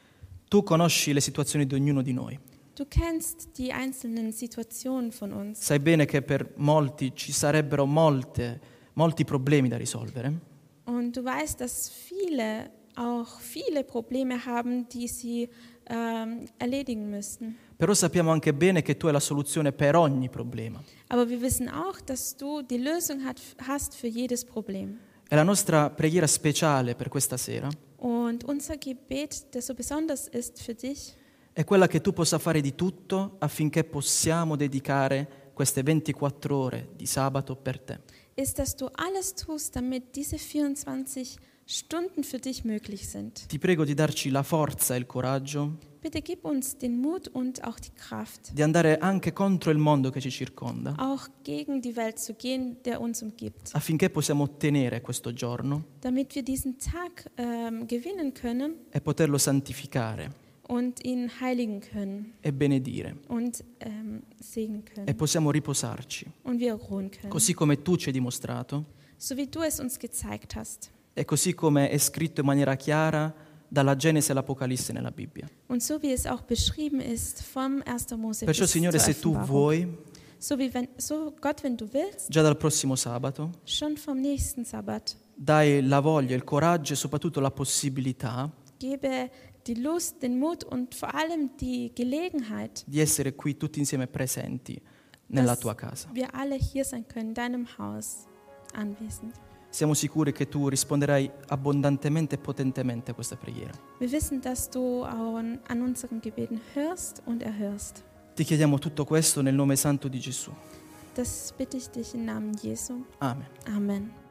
Tu conosci le situazioni di ognuno di noi. Du kennst die einzelnen Situationen von uns. Sai bene che per molti ci sarebbero molte, molti problemi da risolvere, Und du weißt, dass viele auch viele Probleme haben, die sie ähm, erledigen müssten. però sappiamo anche bene che tu hai la soluzione per ogni problema. Aber wir wissen auch, dass du die Lösung hat, hast für jedes Problem. E la nostra preghiera speciale per questa sera Und unser Gebet, das so besonders ist für dich, è quella che tu possa fare di tutto affinché possiamo dedicare queste ventiquattro ore di sabato per te. ist, dass du alles tust, damit diese vierundzwanzig Stunden für dich möglich sind. Ti prego di darci la forza e il coraggio Bitte gib uns den Mut und auch die Kraft, di andare anche contro il mondo che ci circonda, auch gegen die Welt zu gehen, der uns umgibt, affinché possiamo ottenere questo giorno damit wir diesen Tag ähm, gewinnen können e poterlo santificare und ihn heiligen können e benedire. und ähm, segnen E können possiamo riposarci, und wir ruhen können. così come tu ci hai dimostrato So wie du es uns gezeigt hast e così come è scritto in maniera chiara dalla Genesi all'Apocalisse nella Bibbia. und so wie es auch beschrieben ist vom ersten Mose Perciò, bis zur Signore, se tu Offenbarung. vuoi, So wie wenn, so Gott, wenn du willst, già dal prossimo sabato, schon vom nächsten Sabbat, dai la voglia, il coraggio e soprattutto la possibilità gebe die Lust, den Mut und vor allem die Gelegenheit, di essere qui tutti insieme presenti nella dass tua casa. wir alle hier sein können, in deinem Haus anwesend. Siamo sicuri che tu risponderai abbondantemente e potentemente a questa preghiera. Wir wissen, dass du an, an unseren Gebeten hörst und erhörst. Ti chiediamo tutto questo nel nome santo di Gesù. Das bitte ich dich im Namen Jesu. Amen. Amen.